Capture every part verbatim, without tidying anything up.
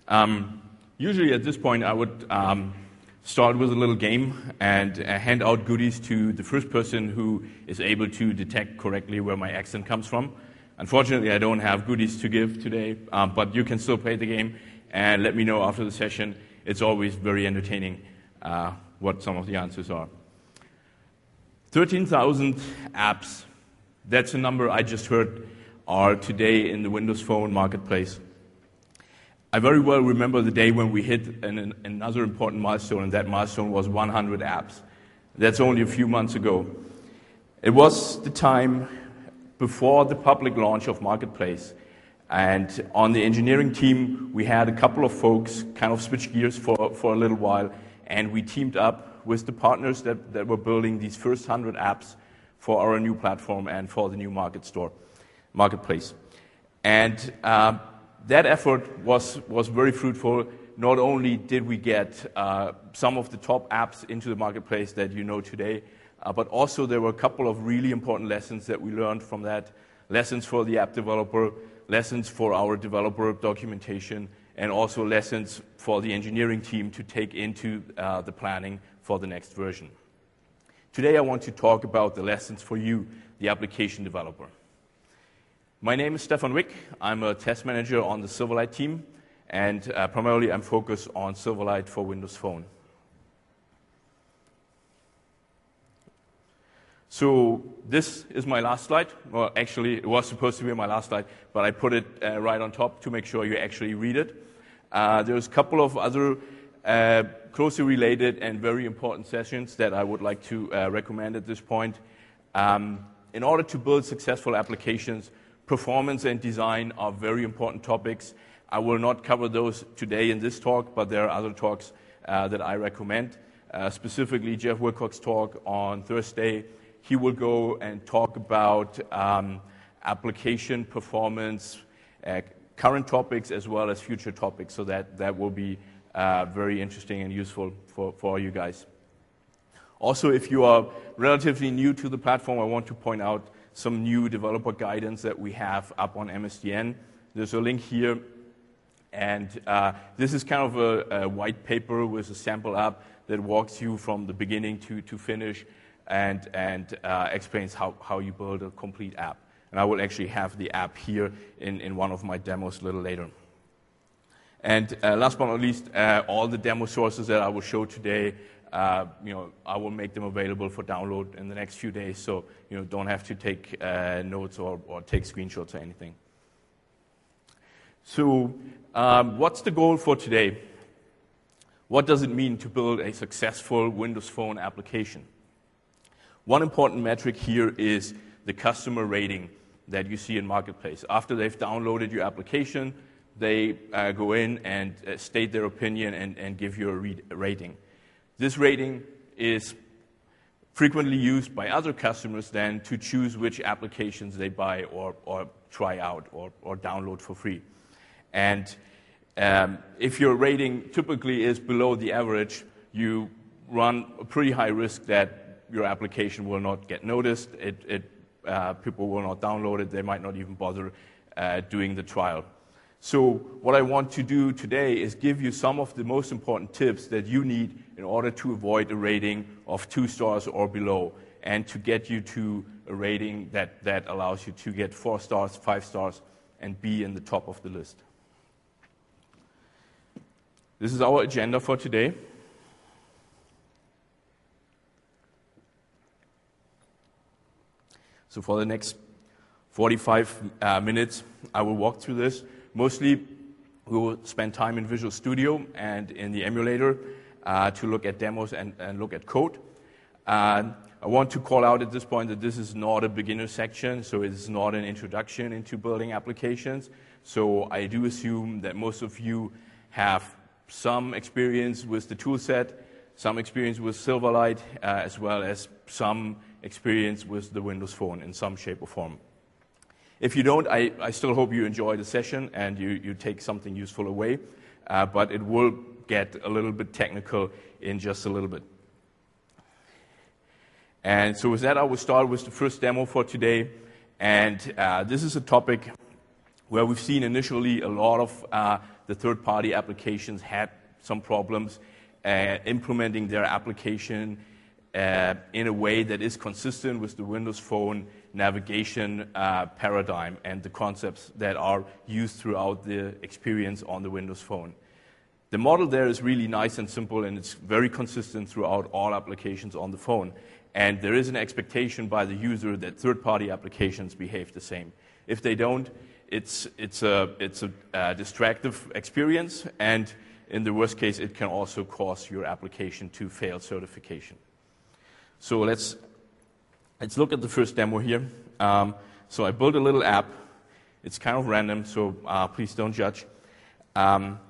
Um, usually at this point I would um, start with a little game and uh, hand out goodies to the first person who is able to detect correctly where my accent comes from. Unfortunately, I don't have goodies to give today, um, but you can still play the game and let me know after the session. It's always very entertaining uh, what some of the answers are. thirteen thousand apps, that's a number I just heard, are today in the Windows Phone marketplace. I very well remember the day when we hit an, an, another important milestone, and that milestone was one hundred apps. That's only a few months ago. It was the time before the public launch of Marketplace. And on the engineering team, we had a couple of folks kind of switch gears for, for a little while, and we teamed up with the partners that, that were building these first one hundred apps for our new platform and for the new market store, Marketplace. And uh, that effort was, was very fruitful. Not only did we get uh, some of the top apps into the Marketplace that you know today, Uh, but also there were a couple of really important lessons that we learned from that. Lessons for the app developer, lessons for our developer documentation, and also lessons for the engineering team to take into uh, the planning for the next version. Today I want to talk about the lessons for you, the application developer. My name is Stefan Wick. I'm a test manager on the Silverlight team, and uh, primarily I'm focused on Silverlight for Windows Phone. So this is my last slide. Well, actually, it was supposed to be my last slide, but I put it uh, right on top to make sure you actually read it. Uh, there's a couple of other uh, closely related and very important sessions that I would like to uh, recommend at this point. Um, in order to build successful applications, performance and design are very important topics. I will not cover those today in this talk, but there are other talks uh, that I recommend. Uh, specifically, Jeff Wilcox's talk on Thursday. He will go and talk about um, application performance, uh, current topics as well as future topics, so that, that will be uh, very interesting and useful for, for you guys. Also, if you are relatively new to the platform, I want to point out some new developer guidance that we have up on M S D N. There's a link here, and uh, this is kind of a, a white paper with a sample app that walks you from the beginning to, to finish, and, and uh, explains how, how you build a complete app. And I will actually have the app here in, in one of my demos a little later. And uh, last but not least, uh, all the demo sources that I will show today, uh, you know, I will make them available for download in the next few days, so you know, don't have to take uh, notes or, or take screenshots or anything. So um, what's the goal for today? What does it mean to build a successful Windows Phone application? One important metric here is the customer rating that you see in Marketplace. After they've downloaded your application, they uh, go in and uh, state their opinion and, and give you a, read, a rating. This rating is frequently used by other customers then to choose which applications they buy or, or try out or, or download for free. And um, if your rating typically is below the average, you run a pretty high risk that your application will not get noticed, it, it, uh, people will not download it, they might not even bother uh, doing the trial. So what I want to do today is give you some of the most important tips that you need in order to avoid a rating of two stars or below, and to get you to a rating that, that allows you to get four stars, five stars, and be in the top of the list. This is our agenda for today. So for the next forty-five uh, minutes, I will walk through this. Mostly, we will spend time in Visual Studio and in the emulator uh, to look at demos and, and look at code. Uh, I want to call out at this point that this is not a beginner section, so it is not an introduction into building applications. So I do assume that most of you have some experience with the tool set, some experience with Silverlight, uh, as well as some experience with the Windows Phone in some shape or form. If you don't, I, I still hope you enjoy the session and you, you take something useful away, uh, but it will get a little bit technical in just a little bit. And so with that, I will start with the first demo for today, and uh, this is a topic where we've seen initially a lot of uh, the third-party applications had some problems uh, implementing their application uh, in a way that is consistent with the Windows Phone navigation uh, paradigm and the concepts that are used throughout the experience on the Windows Phone. The model there is really nice and simple, and it's very consistent throughout all applications on the phone. And there is an expectation by the user that third-party applications behave the same. If they don't, it's, it's a, it's a uh, distractive experience, and in the worst case, it can also cause your application to fail certification. So let's, let's look at the first demo here. Um, so I built a little app. It's kind of random, so uh, please don't judge. Um,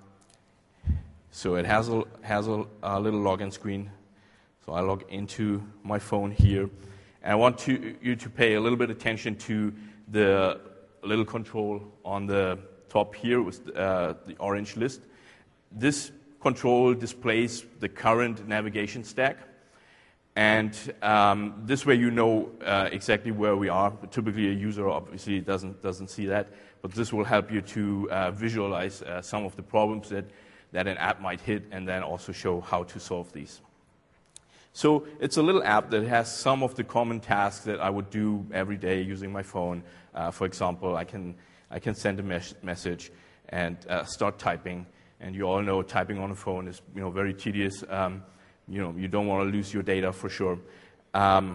so it has a, has a, a little login screen. So I log into my phone here. And I want to, you to pay a little bit attention to the little control on the top here with uh, the orange list. This control displays the current navigation stack. And um, this way you know uh, exactly where we are. Typically a user obviously doesn't, doesn't see that, but this will help you to uh, visualize uh, some of the problems that, that an app might hit, and then also show how to solve these. So it's a little app that has some of the common tasks that I would do every day using my phone. Uh, for example, I can, I can send a mes message and uh, start typing. And you all know typing on a phone is you know, very tedious. Um, you know, you don't want to lose your data for sure. Um,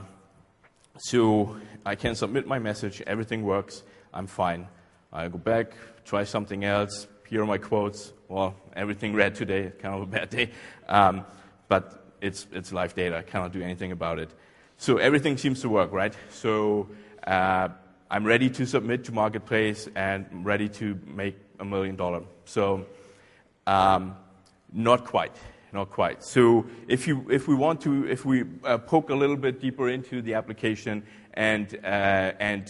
so I can submit my message. Everything works. I'm fine. I go back, try something else. Here are my quotes. Well, everything read today. Kind of a bad day. Um, but It's, it's live data. I cannot do anything about it. So everything seems to work, right? So uh, I'm ready to submit to Marketplace and ready to make a million dollars. So um, not quite, not quite. So if you, if we want to, if we uh, poke a little bit deeper into the application and uh, and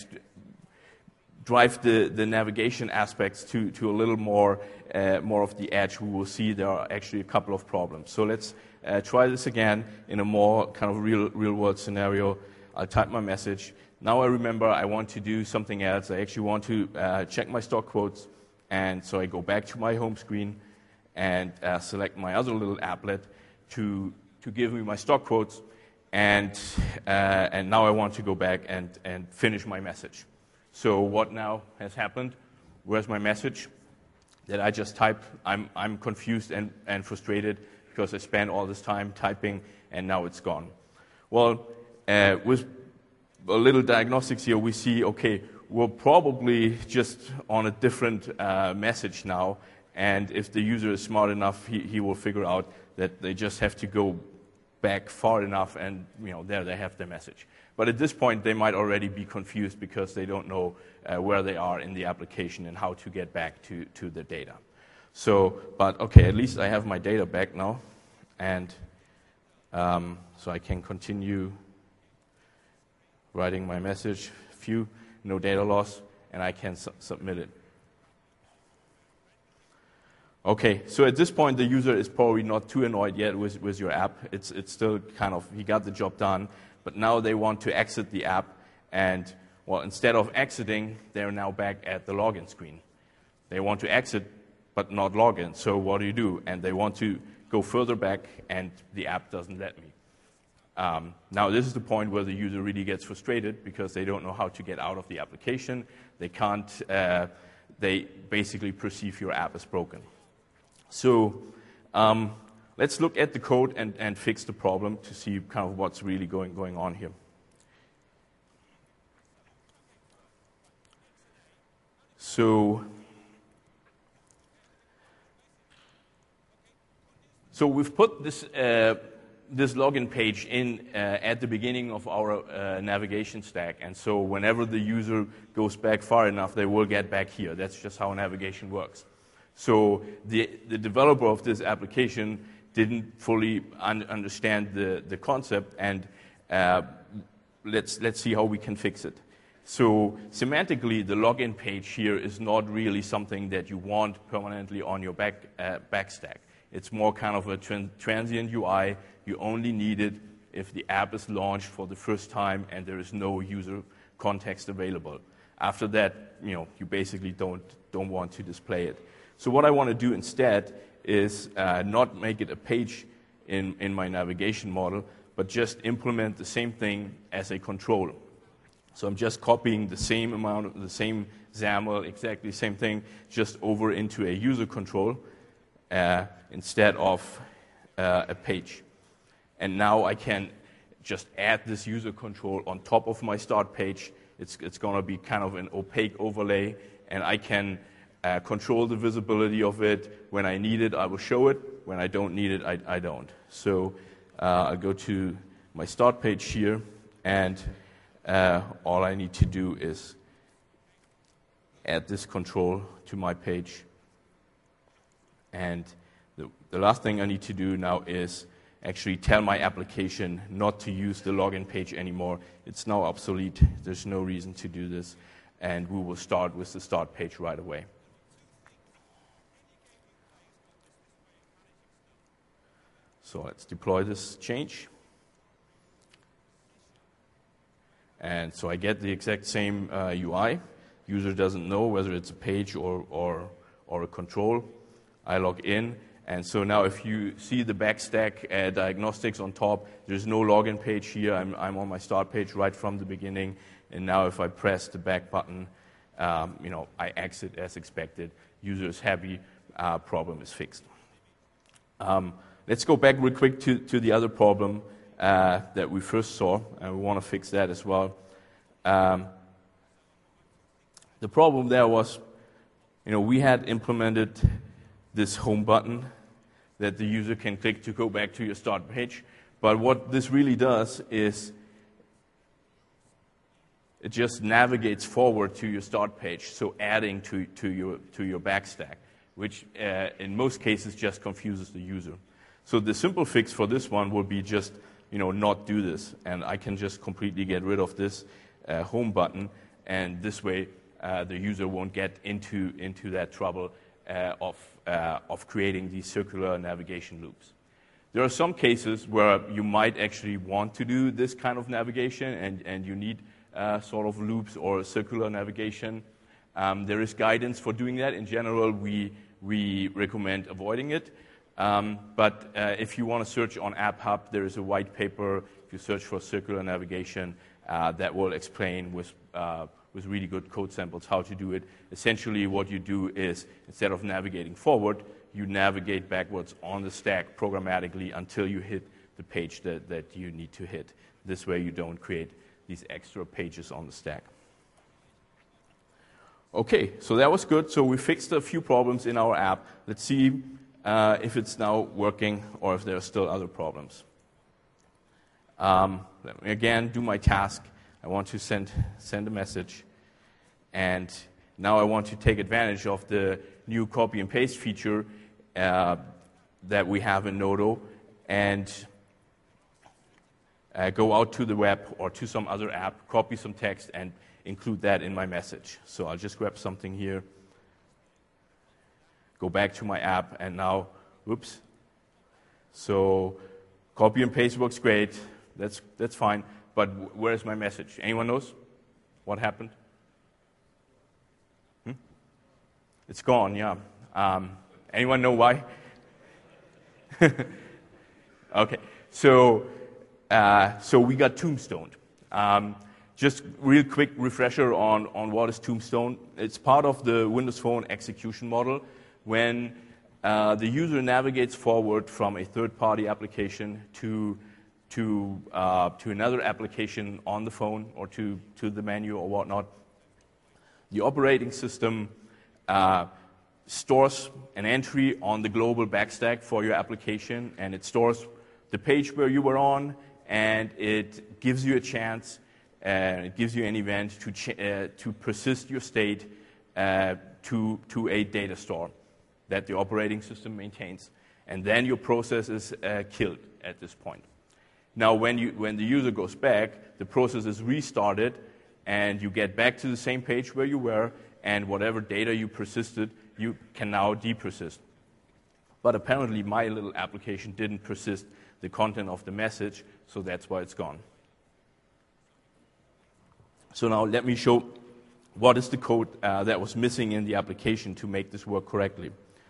drive the, the navigation aspects to, to a little more uh, more of the edge, we will see there are actually a couple of problems. So let's Uh, try this again in a more kind of real, real world scenario. I'll type my message. Now I remember I want to do something else. I actually want to uh, check my stock quotes. And so I go back to my home screen and uh, select my other little applet to, to give me my stock quotes. And, uh, and now I want to go back and, and finish my message. So what now has happened? Where's my message that I just typed? I'm, I'm confused and, and frustrated, because I spent all this time typing, and now it's gone. Well, uh, with a little diagnostics here, we see, okay, we're probably just on a different uh, message now, and if the user is smart enough, he, he will figure out that they just have to go back far enough, and you know, there they have their message. But at this point, they might already be confused because they don't know uh, where they are in the application and how to get back to, to the data. So, but okay, at least I have my data back now, and um, so I can continue writing my message. Few, no data loss, and I can su submit it. Okay, so at this point, the user is probably not too annoyed yet with, with your app. It's, it's still kind of, he got the job done, but now they want to exit the app, and well, instead of exiting, they're now back at the login screen. They want to exit, but not log in. So what do you do? And they want to go further back, and the app doesn't let me. Um, now, this is the point where the user really gets frustrated because they don't know how to get out of the application. They can't, uh, they basically perceive your app as broken. So um, let's look at the code and, and fix the problem to see kind of what's really going, going on here. So So we've put this, uh, this login page in uh, at the beginning of our uh, navigation stack. And so whenever the user goes back far enough, they will get back here. That's just how navigation works. So the, the developer of this application didn't fully un understand the, the concept. And uh, let's, let's see how we can fix it. So semantically, the login page here is not really something that you want permanently on your back, uh, back stack. It's more kind of a tran transient U I. You only need it if the app is launched for the first time and there is no user context available. After that, you know, you basically don't, don't want to display it. So what I want to do instead is uh, not make it a page in, in my navigation model, but just implement the same thing as a control. So I'm just copying the same amount of the same XAML, exactly the same thing, just over into a user control uh, instead of uh, a page. And now I can just add this user control on top of my start page. It's, it's going to be kind of an opaque overlay, and I can uh, control the visibility of it. When I need it, I will show it. When I don't need it, I, I don't. So uh, I'll go to my start page here, and uh, all I need to do is add this control to my page. And the, the last thing I need to do now is actually tell my application not to use the login page anymore. It's now obsolete. There's no reason to do this. And we will start with the start page right away. So let's deploy this change. And so I get the exact same uh, U I. User doesn't know whether it's a page or, or, or a control. I log in. And so now if you see the backstack uh, diagnostics on top, there's no login page here. I'm, I'm on my start page right from the beginning. And now if I press the back button, um, you know, I exit as expected. User is happy. Uh, problem is fixed. Um, let's go back real quick to, to the other problem uh, that we first saw. And we want to fix that as well. Um, the problem there was, you know, we had implemented this home button that the user can click to go back to your start page. But what this really does is it just navigates forward to your start page, so adding to, to, your, to your backstack, which uh, in most cases just confuses the user. So the simple fix for this one would be just, you know, not do this. And I can just completely get rid of this uh, home button, and this way uh, the user won't get into, into that trouble uh, of Uh, of creating these circular navigation loops. There are some cases where you might actually want to do this kind of navigation and, and you need uh, sort of loops or circular navigation. Um, there is guidance for doing that. In general, we, we recommend avoiding it. Um, but uh, if you want to search on AppHub, there is a white paper. If you search for circular navigation, uh, that will explain with uh, with really good code samples how to do it. Essentially what you do is, instead of navigating forward, you navigate backwards on the stack programmatically until you hit the page that, that you need to hit. This way you don't create these extra pages on the stack. Okay, so that was good. So we fixed a few problems in our app. Let's see uh, if it's now working or if there are still other problems. Um, let me again do my task. I want to send, send a message, and now I want to take advantage of the new copy and paste feature uh, that we have in Nodo and uh, go out to the web or to some other app, copy some text, and include that in my message. So I'll just grab something here, go back to my app, and now, whoops. So copy and paste works great. That's, that's fine. But where is my message? Anyone knows what happened? Hmm? It's gone, yeah. Um, anyone know why? Okay, so uh, so we got tombstoned. Um, just real quick refresher on, on what is Tombstone. It's part of the Windows Phone execution model. When uh, the user navigates forward from a third-party application to to uh, to another application on the phone or to, to the menu or whatnot, the operating system uh, stores an entry on the global backstack for your application, and it stores the page where you were on, and it gives you a chance, uh, it gives you an event to, ch- uh, to persist your state uh, to, to a data store that the operating system maintains. And then your process is uh, killed at this point. Now, when, you, when the user goes back, the process is restarted, and you get back to the same page where you were, and whatever data you persisted, you can now depersist. But apparently, my little application didn't persist the content of the message, so that's why it's gone. So now let me show what is the code uh, that was missing in the application to make this work correctly.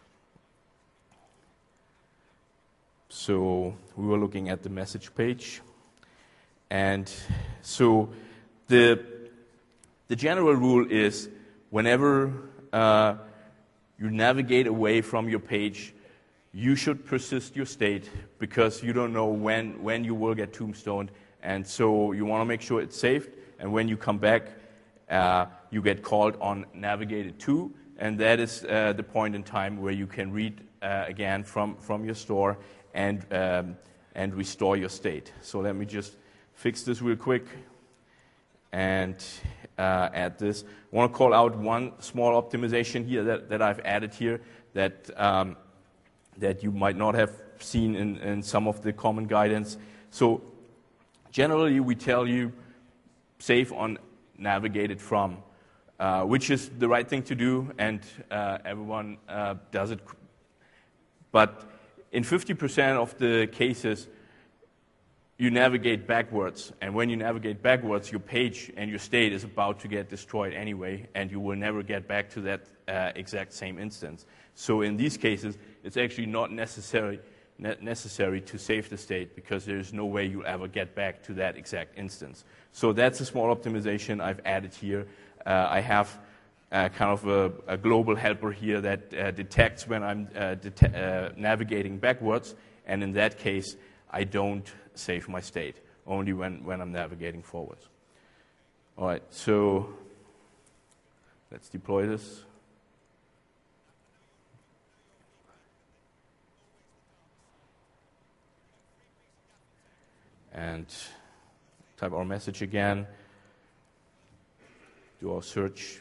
So we were looking at the message page. And so the, the general rule is whenever uh, you navigate away from your page, you should persist your state because you don't know when, when you will get tombstoned. And so you want to make sure it's saved. And when you come back, uh, you get called on navigated to. And that is uh, the point in time where you can read uh, again from, from your store and, um, and restore your state. So let me just fix this real quick and uh, add this. I want to call out one small optimization here that, that I've added here that, um, that you might not have seen in, in some of the common guidance. So generally we tell you save on navigated from, uh, which is the right thing to do, and uh, everyone uh, does it. But in fifty percent of the cases, you navigate backwards, and when you navigate backwards, your page and your state is about to get destroyed anyway, and you will never get back to that uh, exact same instance. So in these cases, it's actually not necessary, ne necessary to save the state because there's no way you'll ever get back to that exact instance. So that's a small optimization I've added here. Uh, I have uh, kind of a, a global helper here that uh, detects when I'm uh, det uh, navigating backwards, and in that case, I don't save my state, only when, when I'm navigating forwards. All right, so let's deploy this. And type our message again, do our search.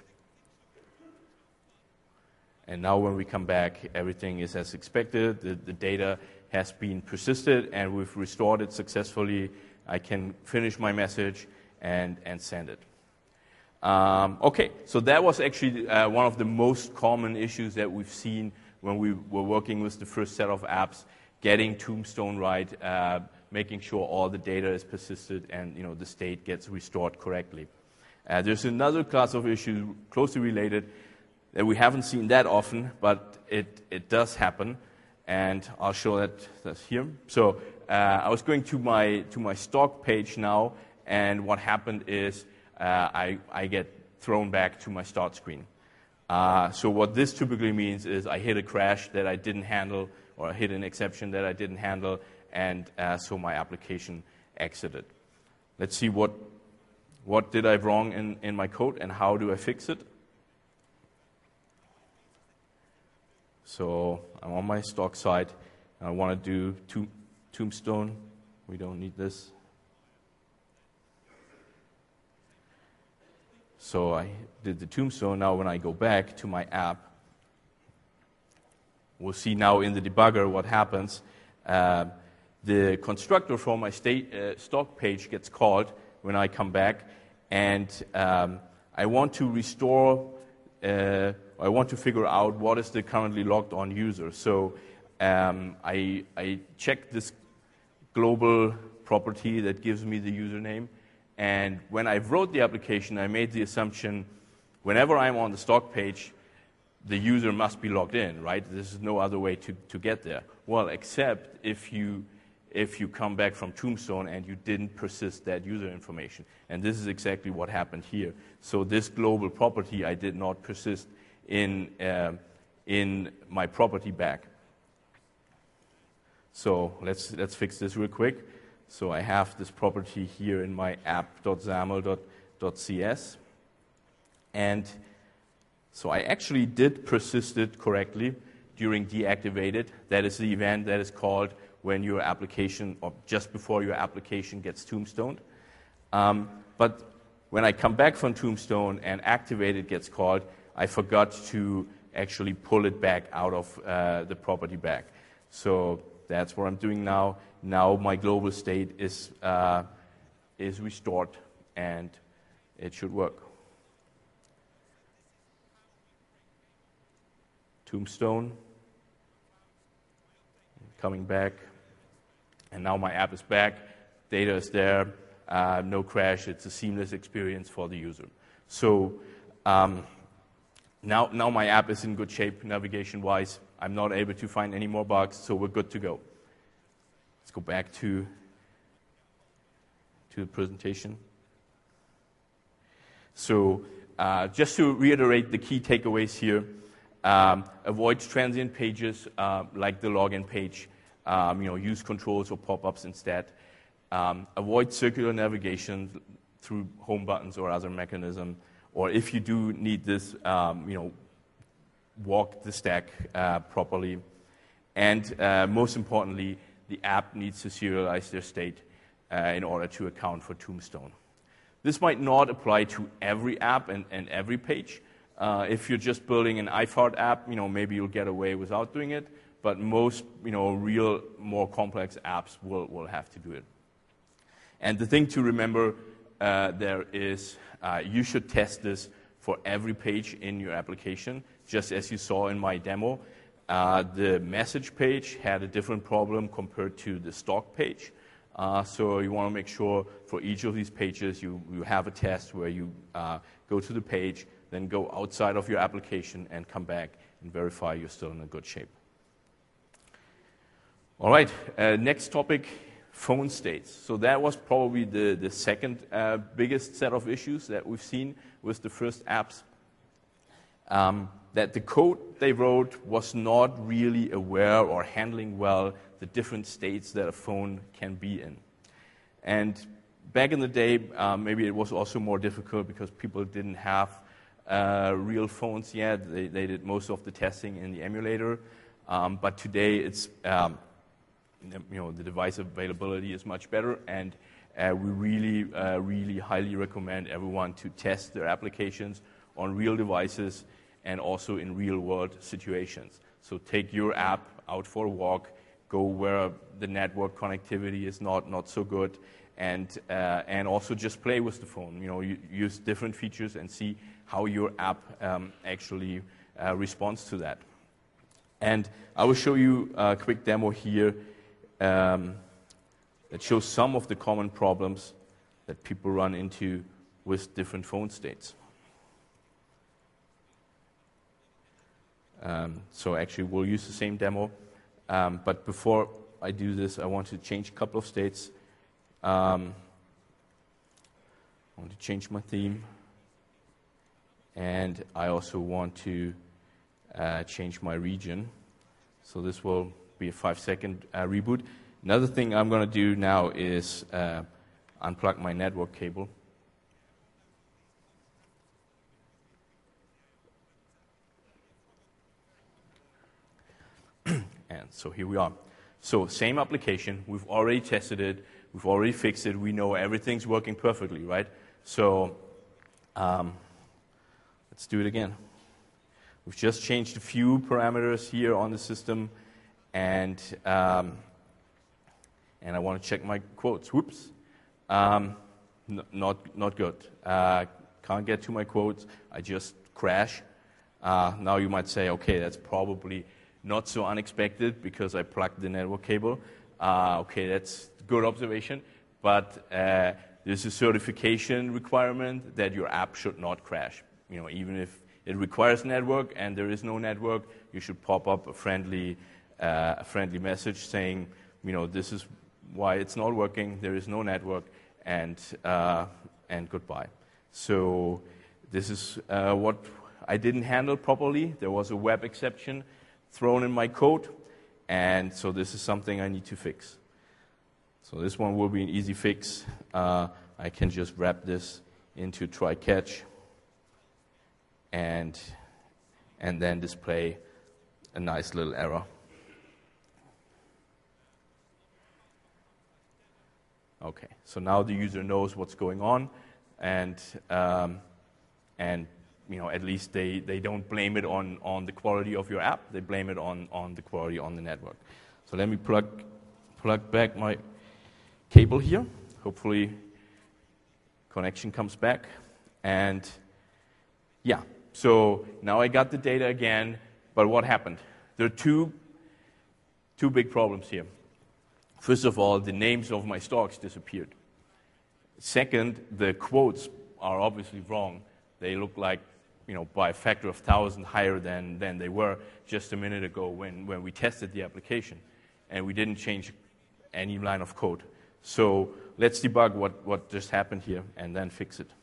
And now when we come back, everything is as expected. The, the data has been persisted, and we've restored it successfully. I can finish my message and, and send it. Um, okay, so that was actually uh, one of the most common issues that we've seen when we were working with the first set of apps, getting Tombstone right, uh, making sure all the data is persisted and you know, the state gets restored correctly. Uh, there's another class of issues closely related that we haven't seen that often, but it, it does happen, and I'll show that that's here. So uh, I was going to my, to my stock page now, and what happened is uh, I, I get thrown back to my start screen. Uh, so what this typically means is I hit a crash that I didn't handle, or I hit an exception that I didn't handle, and uh, so my application exited. Let's see what, what did I wrong in, in my code, and how do I fix it. So I'm on my stock site, and I want to do to, Tombstone. We don't need this. So I did the Tombstone. Now when I go back to my app, we'll see now in the debugger what happens. Uh, the constructor for my state, uh, stock page gets called when I come back, and um, I want to restore uh, I want to figure out what is the currently logged on user. So um, I, I check this global property that gives me the username. And when I wrote the application, I made the assumption whenever I'm on the stock page, the user must be logged in, right? There's no other way to, to get there. Well, except if you, if you come back from Tombstone and you didn't persist that user information. And this is exactly what happened here. So this global property I did not persist in, uh, in my property back. So let's, let's fix this real quick. So I have this property here in my app.xaml.cs. And so I actually did persist it correctly during deactivated. That is the event that is called when your application, or just before your application gets tombstoned. Um, but when I come back from Tombstone and activated gets called, I forgot to actually pull it back out of uh, the property back. So that's what I'm doing now. Now my global state is, uh, is restored, and it should work. Tombstone, coming back, and now my app is back, data is there, uh, no crash, it's a seamless experience for the user. So um, now, now my app is in good shape navigation-wise. I'm not able to find any more bugs, so we're good to go. Let's go back to, to the presentation. So uh, just to reiterate the key takeaways here, um, avoid transient pages uh, like the login page. Um, you know, use controls or pop-ups instead. Um, avoid circular navigation through home buttons or other mechanism. Or if you do need this, um, you know, walk the stack uh, properly. And uh, most importantly, the app needs to serialize their state uh, in order to account for Tombstone. This might not apply to every app and, and every page. Uh, if you're just building an I F A R T app, you know, maybe you'll get away without doing it. But most, you know, real, more complex apps will, will have to do it. And the thing to remember uh, there is uh, you should test this for every page in your application, just as you saw in my demo. Uh, the message page had a different problem compared to the stock page. Uh, so you want to make sure for each of these pages you, you have a test where you uh, go to the page, then go outside of your application and come back and verify you're still in a good shape. All right, uh, next topic, phone states. So that was probably the, the second uh, biggest set of issues that we've seen with the first apps. Um, that the code they wrote was not really aware or handling well the different states that a phone can be in. And back in the day, uh, maybe it was also more difficult because people didn't have uh, real phones yet. They, they did most of the testing in the emulator. Um, but today it's... Um, You know, the device availability is much better, and uh, we really, uh, really highly recommend everyone to test their applications on real devices and also in real-world situations. So take your app out for a walk, go where the network connectivity is not, not so good, and, uh, and also just play with the phone. You know, you use different features and see how your app um, actually uh, responds to that. And I will show you a quick demo here Um, that shows some of the common problems that people run into with different phone states. Um, so actually, we'll use the same demo. Um, but before I do this, I want to change a couple of states. Um, I want to change my theme. And I also want to uh, change my region. So this will be a five-second uh, reboot. Another thing I'm going to do now is uh, unplug my network cable. And so here we are. So same application. We've already tested it. We've already fixed it. We know everything's working perfectly, right? So um, let's do it again. We've just changed a few parameters here on the system. And um, and I want to check my quotes. Whoops, um, n- not not good. Uh, can't get to my quotes. I just crash. Uh, now you might say, okay, that's probably not so unexpected because I plugged the network cable. Uh, okay, that's a good observation. But uh, there's a certification requirement that your app should not crash. You know, even if it requires network and there is no network, you should pop up a friendly. Uh, a friendly message saying, you know, this is why it's not working, there is no network, and uh, and goodbye. So this is uh, what I didn't handle properly. There was a web exception thrown in my code, and so this is something I need to fix. So this one will be an easy fix. Uh, I can just wrap this into try catch, and and then display a nice little error. Okay, so now the user knows what's going on, and um, and you know at least they, they don't blame it on, on the quality of your app. They blame it on, on the quality on the network. So let me plug plug back my cable here. Hopefully, connection comes back, and yeah. So now I got the data again. But what happened? There are two two big problems here. First of all, the names of my stocks disappeared. Second, the quotes are obviously wrong. They look like you know, by a factor of thousand higher than, than they were just a minute ago when, when we tested the application. And we didn't change any line of code. So let's debug what, what just happened here and then fix it.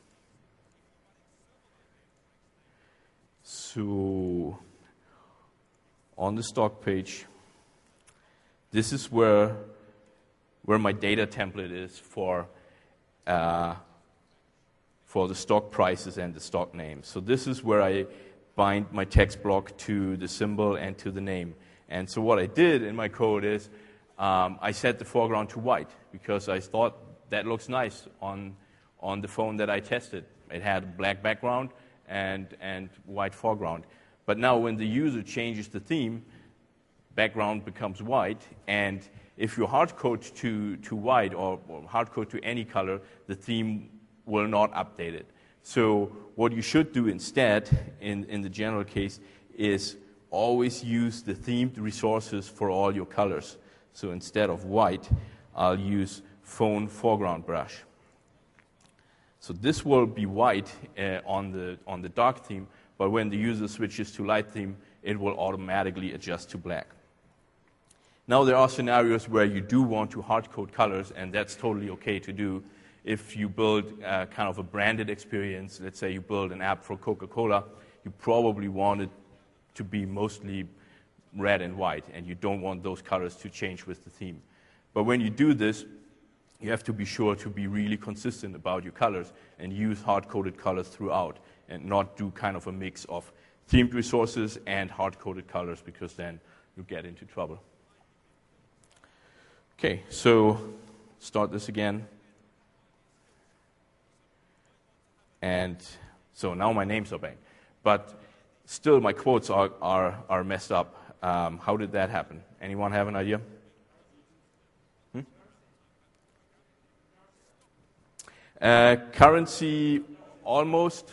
So on the stock page, this is where, where my data template is for uh, for the stock prices and the stock names. So this is where I bind my text block to the symbol and to the name. And so what I did in my code is um, I set the foreground to white because I thought that looks nice on, on the phone that I tested. It had a black background and, and white foreground. But now when the user changes the theme, background becomes white, and if you hard code to, to white or, or hard code to any color, the theme will not update it. So what you should do instead, in, in the general case, is always use the themed resources for all your colors. So instead of white, I'll use phone foreground brush. So this will be white uh, on the on the dark theme, but when the user switches to light theme, it will automatically adjust to black. Now there are scenarios where you do want to hard code colors, and that's totally okay to do. If you build uh, kind of a branded experience, let's say you build an app for Coca-Cola, you probably want it to be mostly red and white, and you don't want those colors to change with the theme. But when you do this, you have to be sure to be really consistent about your colors and use hard-coded colors throughout and not do kind of a mix of themed resources and hard-coded colors, because then you get into trouble. Okay, so start this again. And so now my names are back. But still my quotes are, are, are messed up. Um, how did that happen? Anyone have an idea? Hmm? Uh, currency, almost.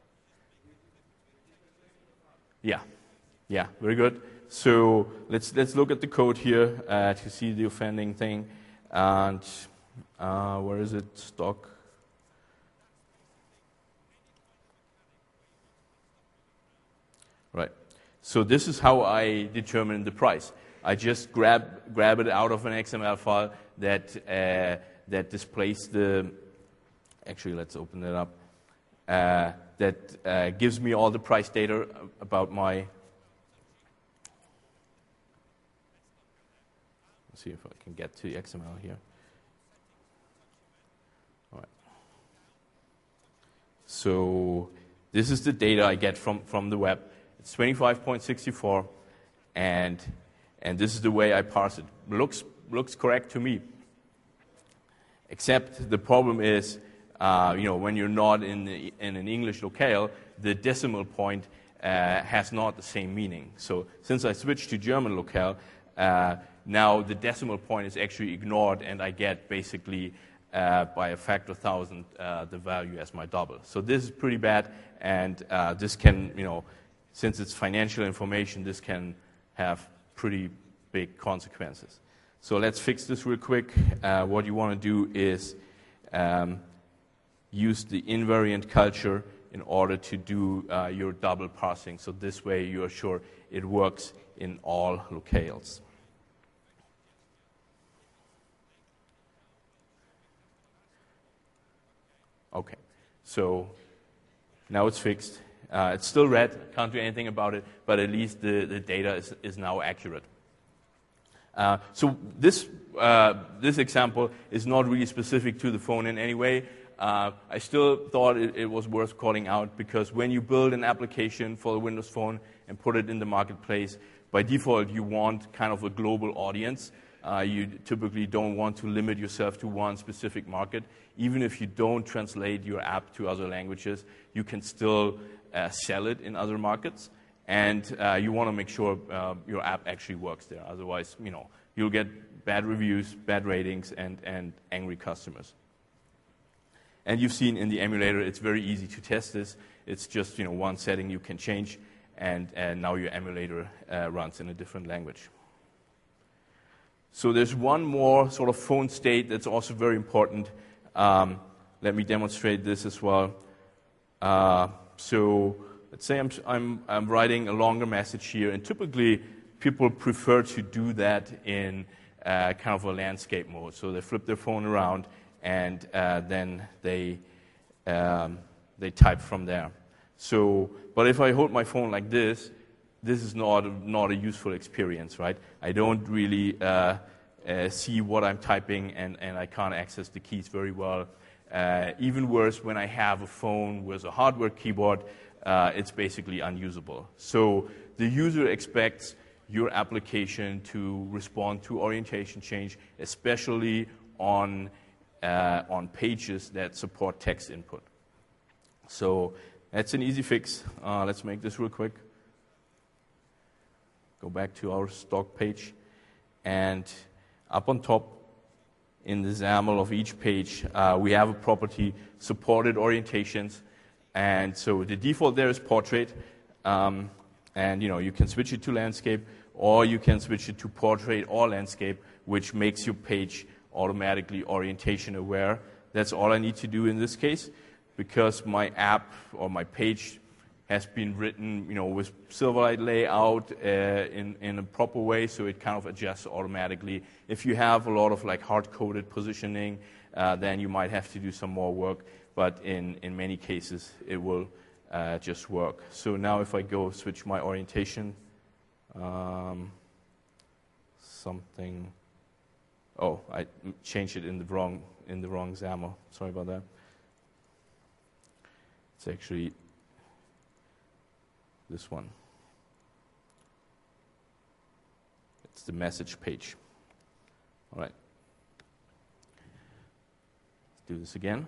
Yeah, yeah, very good. So let's let's look at the code here uh, to see the offending thing. And uh, where is it? Stock. Right. So this is how I determine the price. I just grab grab it out of an X M L file that uh, that displays the. Actually, let's open it up. Uh, that uh, gives me all the price data about my. Let's see if I can get to the X M L here. All right. So this is the data I get from from the web. It's twenty-five point six four, and and this is the way I parse it. Looks looks correct to me. Except the problem is, uh, you know, when you're not in the, in an English locale, the decimal point uh, has not the same meaning. So since I switched to German locale, uh, now the decimal point is actually ignored, and I get basically uh, by a factor of thousand uh, the value as my double. So this is pretty bad, and uh, this can, you know. Since it's financial information, this can have pretty big consequences. So let's fix this real quick. Uh, what you want to do is um, use the invariant culture in order to do uh, your double parsing. So this way you are sure it works in all locales. Okay, so now it's fixed. Uh, it's still red, can't do anything about it, but at least the, the data is, is now accurate. Uh, so this, uh, this example is not really specific to the phone in any way. Uh, I still thought it, it was worth calling out, because when you build an application for the Windows Phone and put it in the marketplace, by default you want kind of a global audience. Uh, you typically don't want to limit yourself to one specific market. Even if you don't translate your app to other languages, you can still Uh, sell it in other markets, and uh, you want to make sure uh, your app actually works there. Otherwise, you know, you'll get bad reviews, bad ratings, and, and angry customers. And you've seen in the emulator, it's very easy to test this. It's just, you know, one setting you can change, and, and now your emulator uh, runs in a different language. So there's one more sort of phone state that's also very important. Um, let me demonstrate this as well. Uh, So let's say I'm, I'm, I'm writing a longer message here, and typically people prefer to do that in uh, kind of a landscape mode. So they flip their phone around, and uh, then they um, they type from there. So, but if I hold my phone like this, this is not not a useful experience, right? I don't really uh, uh, see what I'm typing, and, and I can't access the keys very well. Uh, even worse, when I have a phone with a hardware keyboard, uh, it's basically unusable. So the user expects your application to respond to orientation change, especially on uh, on pages that support text input. So that's an easy fix. Uh, let's make this real quick. Go back to our stock page, and up on top in the XAML of each page, uh, we have a property, supported orientations, and so the default there is portrait, um, and you know you can switch it to landscape, or you can switch it to portrait or landscape, which makes your page automatically orientation aware. That's all I need to do in this case, because my app or my page has been written, you know, with Silverlight layout uh, in, in a proper way, so it kind of adjusts automatically. If you have a lot of like hard-coded positioning, uh, then you might have to do some more work, but in, in many cases, it will uh, just work. So now if I go switch my orientation, um, something, oh, I changed it in the wrong, in the wrong XAML. Sorry about that. It's actually this one. It's the message page. All right. Let's do this again.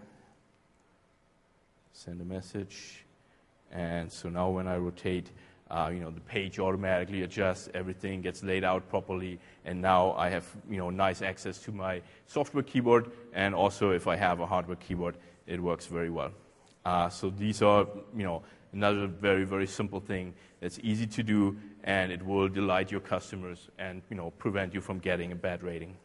Send a message. And so now when I rotate, uh, you know, the page automatically adjusts, everything gets laid out properly, and now I have, you know, nice access to my software keyboard, and also if I have a hardware keyboard, it works very well. Uh, so these are, you know, another very, very simple thing that's easy to do, and it will delight your customers and, you know, prevent you from getting a bad rating.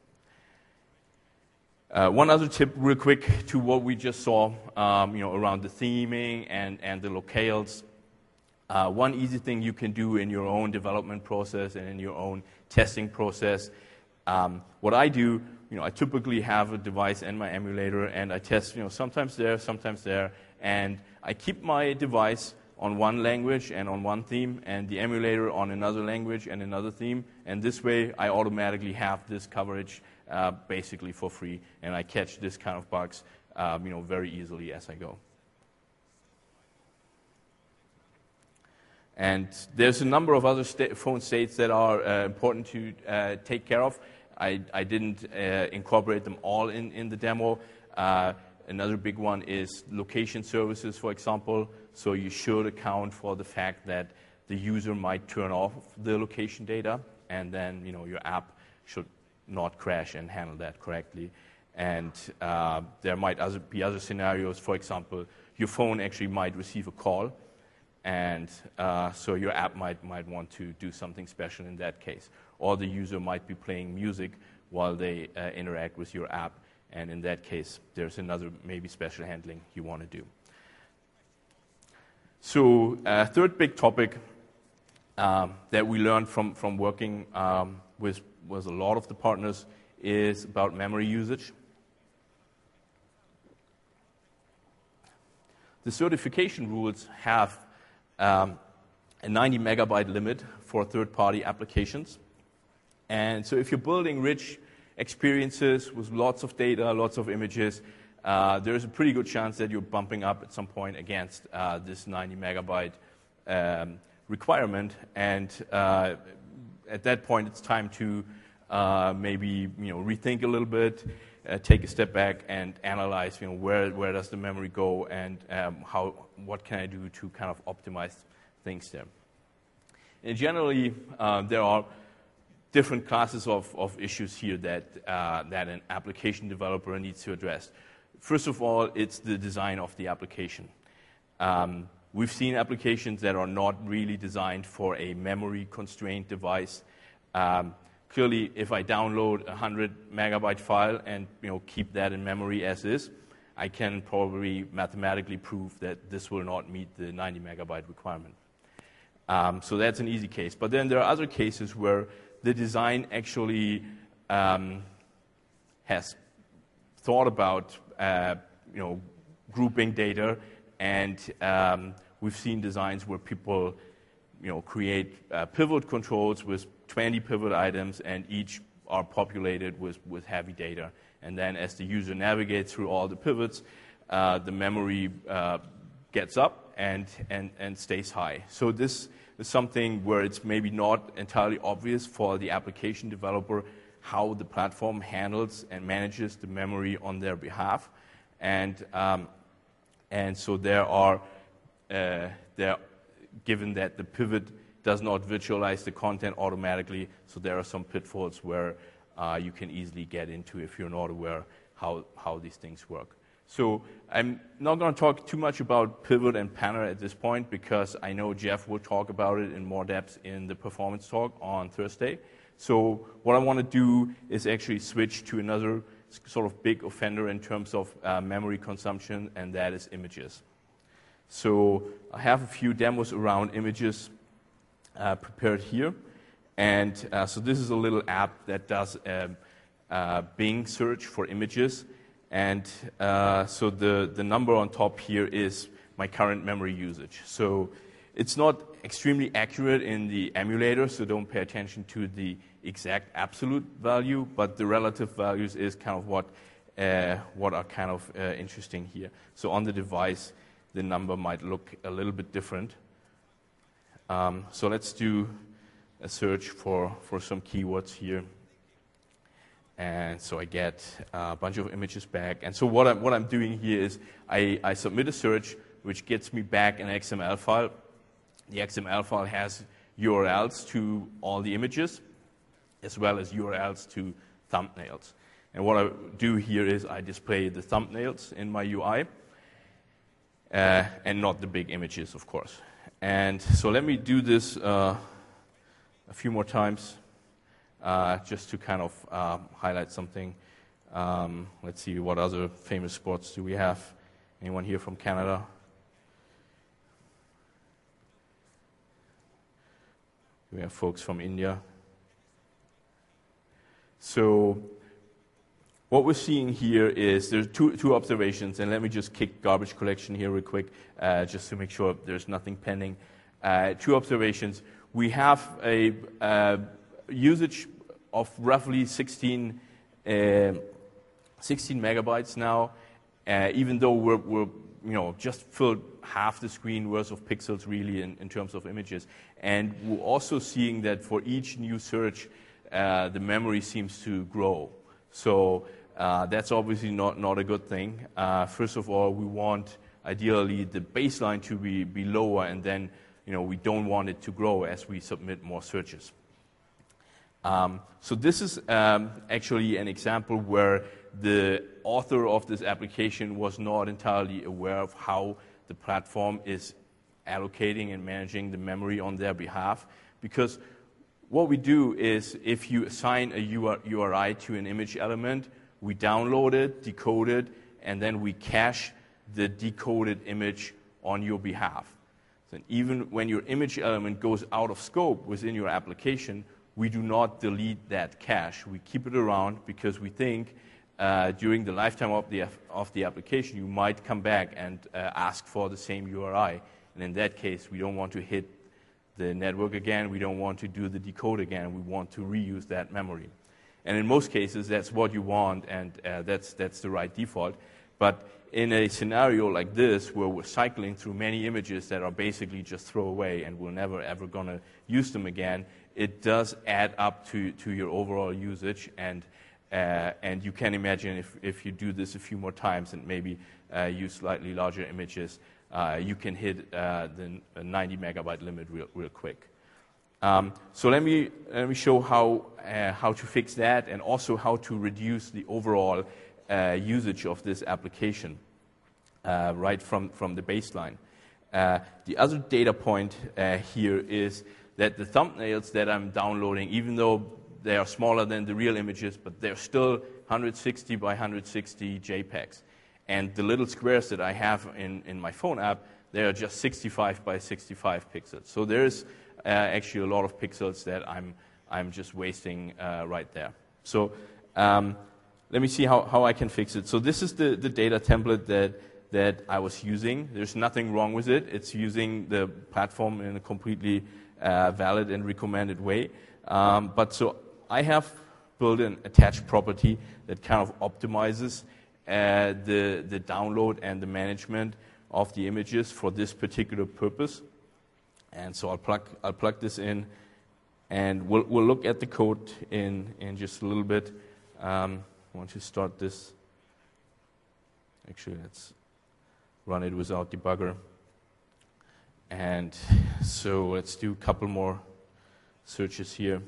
Uh, one other tip real quick to what we just saw, um, you know, around the theming and, and the locales. Uh, one easy thing you can do in your own development process and in your own testing process. Um, what I do, you know, I typically have a device and my emulator, and I test, you know, sometimes there, sometimes there, and I keep my device on one language and on one theme, and the emulator on another language and another theme, and this way I automatically have this coverage uh, basically for free, and I catch this kind of bugs, um, you know, very easily as I go. And there's a number of other sta- phone states that are uh, important to uh, take care of. I, I didn't uh, incorporate them all in, in the demo. Uh, another big one is location services, for example. So you should account for the fact that the user might turn off the location data, and then, you know, your app should not crash and handle that correctly. And uh, there might other, be other scenarios. For example, your phone actually might receive a call, and uh, so your app might, might want to do something special in that case. Or the user might be playing music while they uh, interact with your app, and in that case, there's another maybe special handling you want to do. So uh, third big topic um, that we learned from, from working um, with, with a lot of the partners is about memory usage. The certification rules have um, a ninety megabyte limit for third-party applications. And so if you're building rich experiences with lots of data, lots of images, uh, there's a pretty good chance that you're bumping up at some point against uh, this ninety megabyte um, requirement. And uh, at that point, it's time to uh, maybe, you know, rethink a little bit, uh, take a step back and analyze, you know, where where does the memory go, and um, how what can I do to kind of optimize things there. And generally, uh, there are different classes of, of issues here that uh, that an application developer needs to address. First of all, it's the design of the application. Um, we've seen applications that are not really designed for a memory-constrained device. Um, clearly, if I download a one hundred megabyte file and, you know, keep that in memory as is, I can probably mathematically prove that this will not meet the ninety megabyte requirement. Um, so that's an easy case. But then there are other cases where the design actually um, has thought about uh, you know, grouping data, and um, we've seen designs where people you know, create uh, pivot controls with twenty pivot items, and each are populated with, with heavy data. And then as the user navigates through all the pivots, uh, the memory uh, gets up and, and, and stays high. So this is something where it's maybe not entirely obvious for the application developer how the platform handles and manages the memory on their behalf. And, um, and so there are, uh, there, given that the pivot does not virtualize the content automatically, so there are some pitfalls where uh, you can easily get into if you're not aware how, how these things work. So I'm not going to talk too much about pivot and panner at this point, because I know Jeff will talk about it in more depth in the performance talk on Thursday. So what I want to do is actually switch to another sort of big offender in terms of uh, memory consumption, and that is images. So I have a few demos around images uh, prepared here. And uh, so this is a little app that does a, a Bing search for images. And uh, so the, the number on top here is my current memory usage. So it's not extremely accurate in the emulator, so don't pay attention to the exact absolute value, but the relative values is kind of what, uh, what are kind of uh, interesting here. So on the device, the number might look a little bit different. Um, so let's do a search for, for some keywords here. And so I get a bunch of images back. And so what I'm, what I'm doing here is I, I submit a search, which gets me back an X M L file. The X M L file has U R Ls to all the images, as well as U R Ls to thumbnails. And what I do here is I display the thumbnails in my U I, uh, and not the big images, of course. And so let me do this uh, a few more times, uh, just to kind of uh, highlight something. Um, let's see, what other famous sports do we have? Anyone here from Canada? We have folks from India. So what we're seeing here is there's two, two observations, and let me just kick garbage collection here real quick, uh, just to make sure there's nothing pending. Uh, two observations. We have a uh, usage of roughly sixteen, uh, sixteen megabytes now, uh, even though we're, we're you know, just filled half the screen worth of pixels really in, in terms of images. And we're also seeing that for each new search, uh, the memory seems to grow. So uh, that's obviously not, not a good thing. Uh, first of all, we want ideally the baseline to be, be lower, and then you know, we don't want it to grow as we submit more searches. Um, so this is um, actually an example where the author of this application was not entirely aware of how the platform is allocating and managing the memory on their behalf. Because what we do is if you assign a U R I to an image element, we download it, decode it, and then we cache the decoded image on your behalf. So even when your image element goes out of scope within your application, we do not delete that cache. We keep it around because we think uh, during the lifetime of the, of the application, you might come back and uh, ask for the same U R I. And in that case, we don't want to hit the network again. We don't want to do the decode again. We want to reuse that memory. And in most cases, that's what you want, and uh, that's, that's the right default. But in a scenario like this, where we're cycling through many images that are basically just throwaway and we're never ever going to use them again, it does add up to, to your overall usage. And, uh, and you can imagine if, if you do this a few more times and maybe uh, use slightly larger images, uh, you can hit uh, the ninety megabyte limit real, real quick. Um, so let me, let me show how, uh, how to fix that, and also how to reduce the overall uh, usage of this application uh, right from, from the baseline. Uh, the other data point uh, here is that the thumbnails that I'm downloading, even though they are smaller than the real images, but they're still one hundred sixty by one hundred sixty JPEGs. And the little squares that I have in, in my phone app, they are just sixty-five by sixty-five pixels. So there's uh, actually a lot of pixels that I'm, I'm just wasting uh, right there. So um, let me see how, how I can fix it. So this is the, the data template that, that I was using. There's nothing wrong with it. It's using the platform in a completely uh, valid and recommended way. Um, but so I have built an attached property that kind of optimizes uh, the, the download and the management of the images for this particular purpose. And so I'll plug, I'll plug this in, and we'll, we'll look at the code in, in just a little bit. Um, I want to start this. Actually, let's run it without debugger. And so let's do a couple more searches here.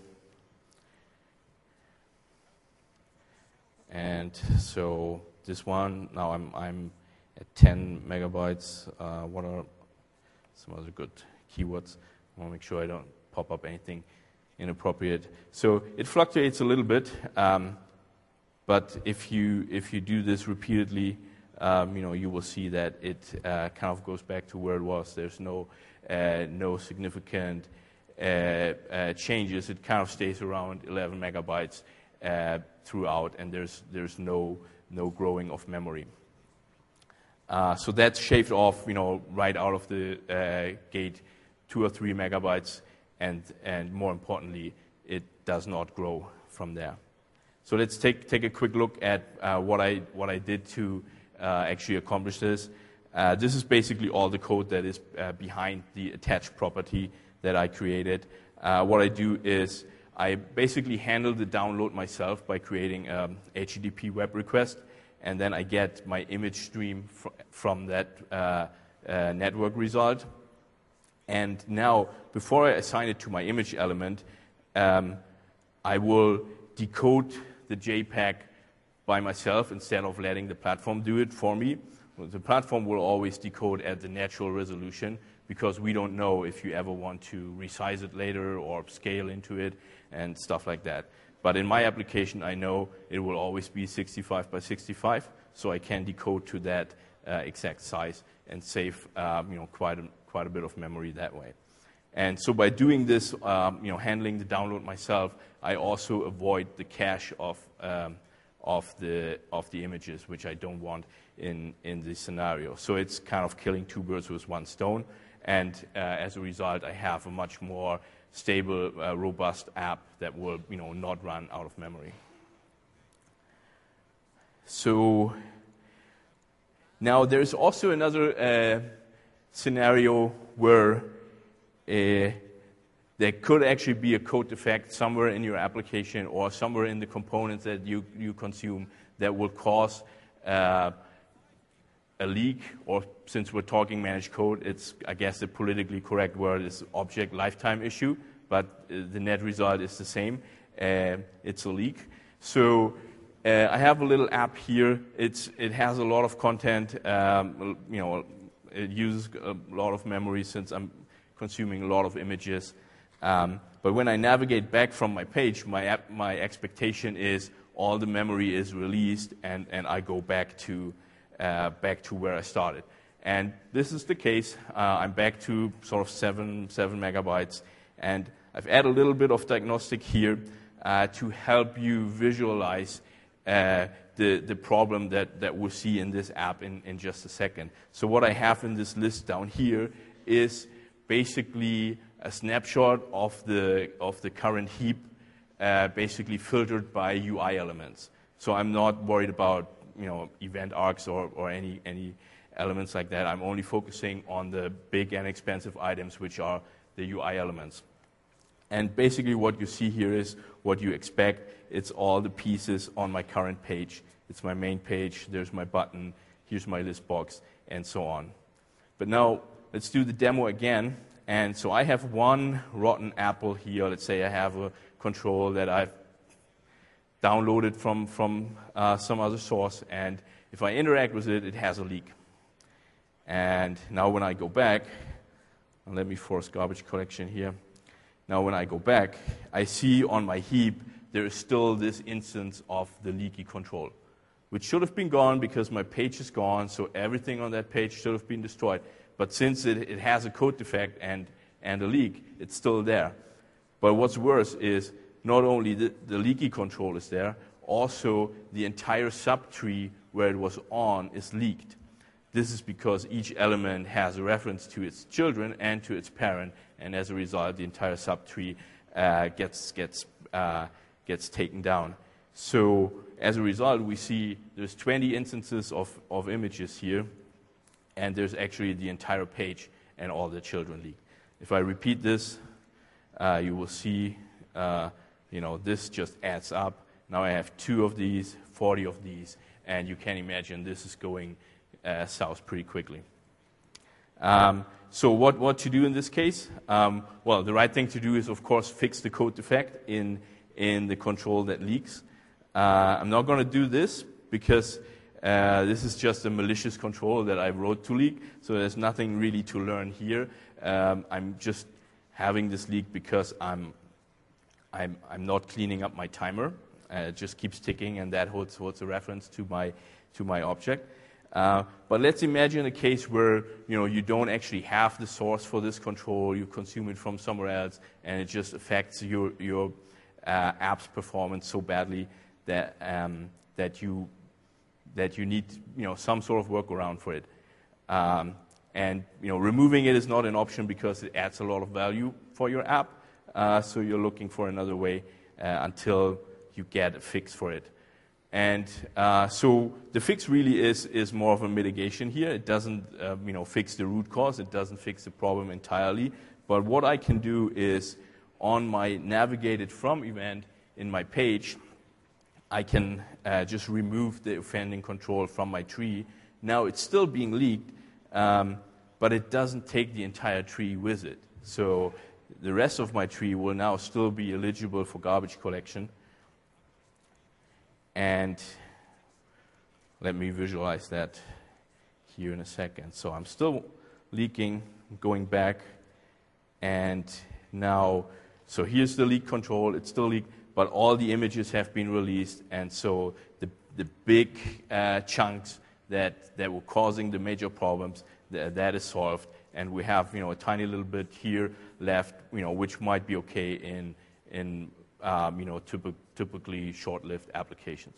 And so this one, now I'm, I'm at ten megabytes. Uh, what are some other good keywords? I want to make sure I don't pop up anything inappropriate. So it fluctuates a little bit, um, but if you if you do this repeatedly, um, you know you will see that it uh, kind of goes back to where it was. There's no uh, no significant uh, uh, changes. It kind of stays around eleven megabytes uh, throughout, and there's there's no no growing of memory. Uh, so that's shaved off, you know, right out of the uh, gate, two or three megabytes, and and more importantly, it does not grow from there. So let's take take a quick look at uh, what I what I did to uh, actually accomplish this. Uh, this is basically all the code that is uh, behind the attached property that I created. Uh, what I do is I basically handle the download myself by creating an H T T P web request. And then I get my image stream fr from that uh, uh, network result. And now, before I assign it to my image element, um, I will decode the JPEG by myself instead of letting the platform do it for me. The platform will always decode at the natural resolution because we don't know if you ever want to resize it later or scale into it and stuff like that. But in my application, I know it will always be sixty-five by sixty-five, so I can decode to that uh, exact size and save um, you know, quite a, quite a bit of memory that way. And so by doing this, um, you know, handling the download myself, I also avoid the cache of, um, of, the, of the images, which I don't want in, in this scenario. So it's kind of killing two birds with one stone. And uh, as a result, I have a much more stable, uh, robust app that will, you know, not run out of memory. So now there's also another uh, scenario where uh, there could actually be a code defect somewhere in your application or somewhere in the components that you, you consume that will cause uh, a leak, or since we're talking managed code, it's, I guess, the politically correct word is object lifetime issue, but uh, the net result is the same. Uh, it's a leak. So uh, I have a little app here. It's, it has a lot of content. Um, you know, it uses a lot of memory since I'm consuming a lot of images. Um, but when I navigate back from my page, my, app, my expectation is all the memory is released, and, and I go back to Uh, back to where I started. And this is the case. Uh, I'm back to sort of seven, seven megabytes. And I've added a little bit of diagnostic here uh, to help you visualize uh, the, the problem that, that we'll see in this app in, in just a second. So what I have in this list down here is basically a snapshot of the, of the current heap, uh, basically filtered by U I elements. So I'm not worried about you know, event arcs or, or any, any elements like that. I'm only focusing on the big and expensive items, which are the U I elements. And basically what you see here is what you expect. It's all the pieces on my current page. It's my main page, there's my button, here's my list box, and so on. But now, let's do the demo again. And so I have one rotten apple here. Let's say I have a control that I've downloaded from, from uh, some other source, and if I interact with it, it has a leak. And now when I go back, and let me force garbage collection here. Now when I go back, I see on my heap, there is still this instance of the leaky control. which should have been gone because my page is gone, so everything on that page should have been destroyed. But since it, it has a code defect and, and a leak, it's still there. But what's worse is not only the, the leaky control is there, also the entire subtree where it was on is leaked. This is because each element has a reference to its children and to its parent, and as a result, the entire subtree uh, gets gets uh, gets taken down. So as a result, we see there's twenty instances of, of images here, and there's actually the entire page and all the children leaked. If I repeat this, uh, you will see, uh, you know, this just adds up. Now I have two of these, forty of these, and you can imagine this is going uh, south pretty quickly. Um, so what, what to do in this case? Um, well, the right thing to do is, of course, fix the code defect in, in the control that leaks. Uh, I'm not going to do this because uh, this is just a malicious control that I wrote to leak, so there's nothing really to learn here. Um, I'm just having this leak because I'm, I'm, I'm not cleaning up my timer. Uh, it just keeps ticking, and that holds, holds a reference to my, to my object. Uh, but let's imagine a case where you know you don't actually have the source for this control, you consume it from somewhere else, and it just affects your your uh, app's performance so badly that um, that you that you need you know some sort of workaround for it. Um, and you know removing it is not an option because it adds a lot of value for your app. Uh, so you're looking for another way uh, until you get a fix for it. And uh, so the fix really is is more of a mitigation here. It doesn't uh, you know fix the root cause. It doesn't fix the problem entirely. But what I can do is on my navigated from event in my page, I can uh, just remove the offending control from my tree. Now it's still being leaked, um, but it doesn't take the entire tree with it. So the rest of my tree will now still be eligible for garbage collection. And let me visualize that here in a second. So I'm still leaking, going back, and now, so here's the leak control. It's still leaked, but all the images have been released, and so the the big uh, chunks that that were causing the major problems, th- that is solved, and we have you know a tiny little bit here left, you know, which might be okay in in um, you know typ- typically short-lived applications.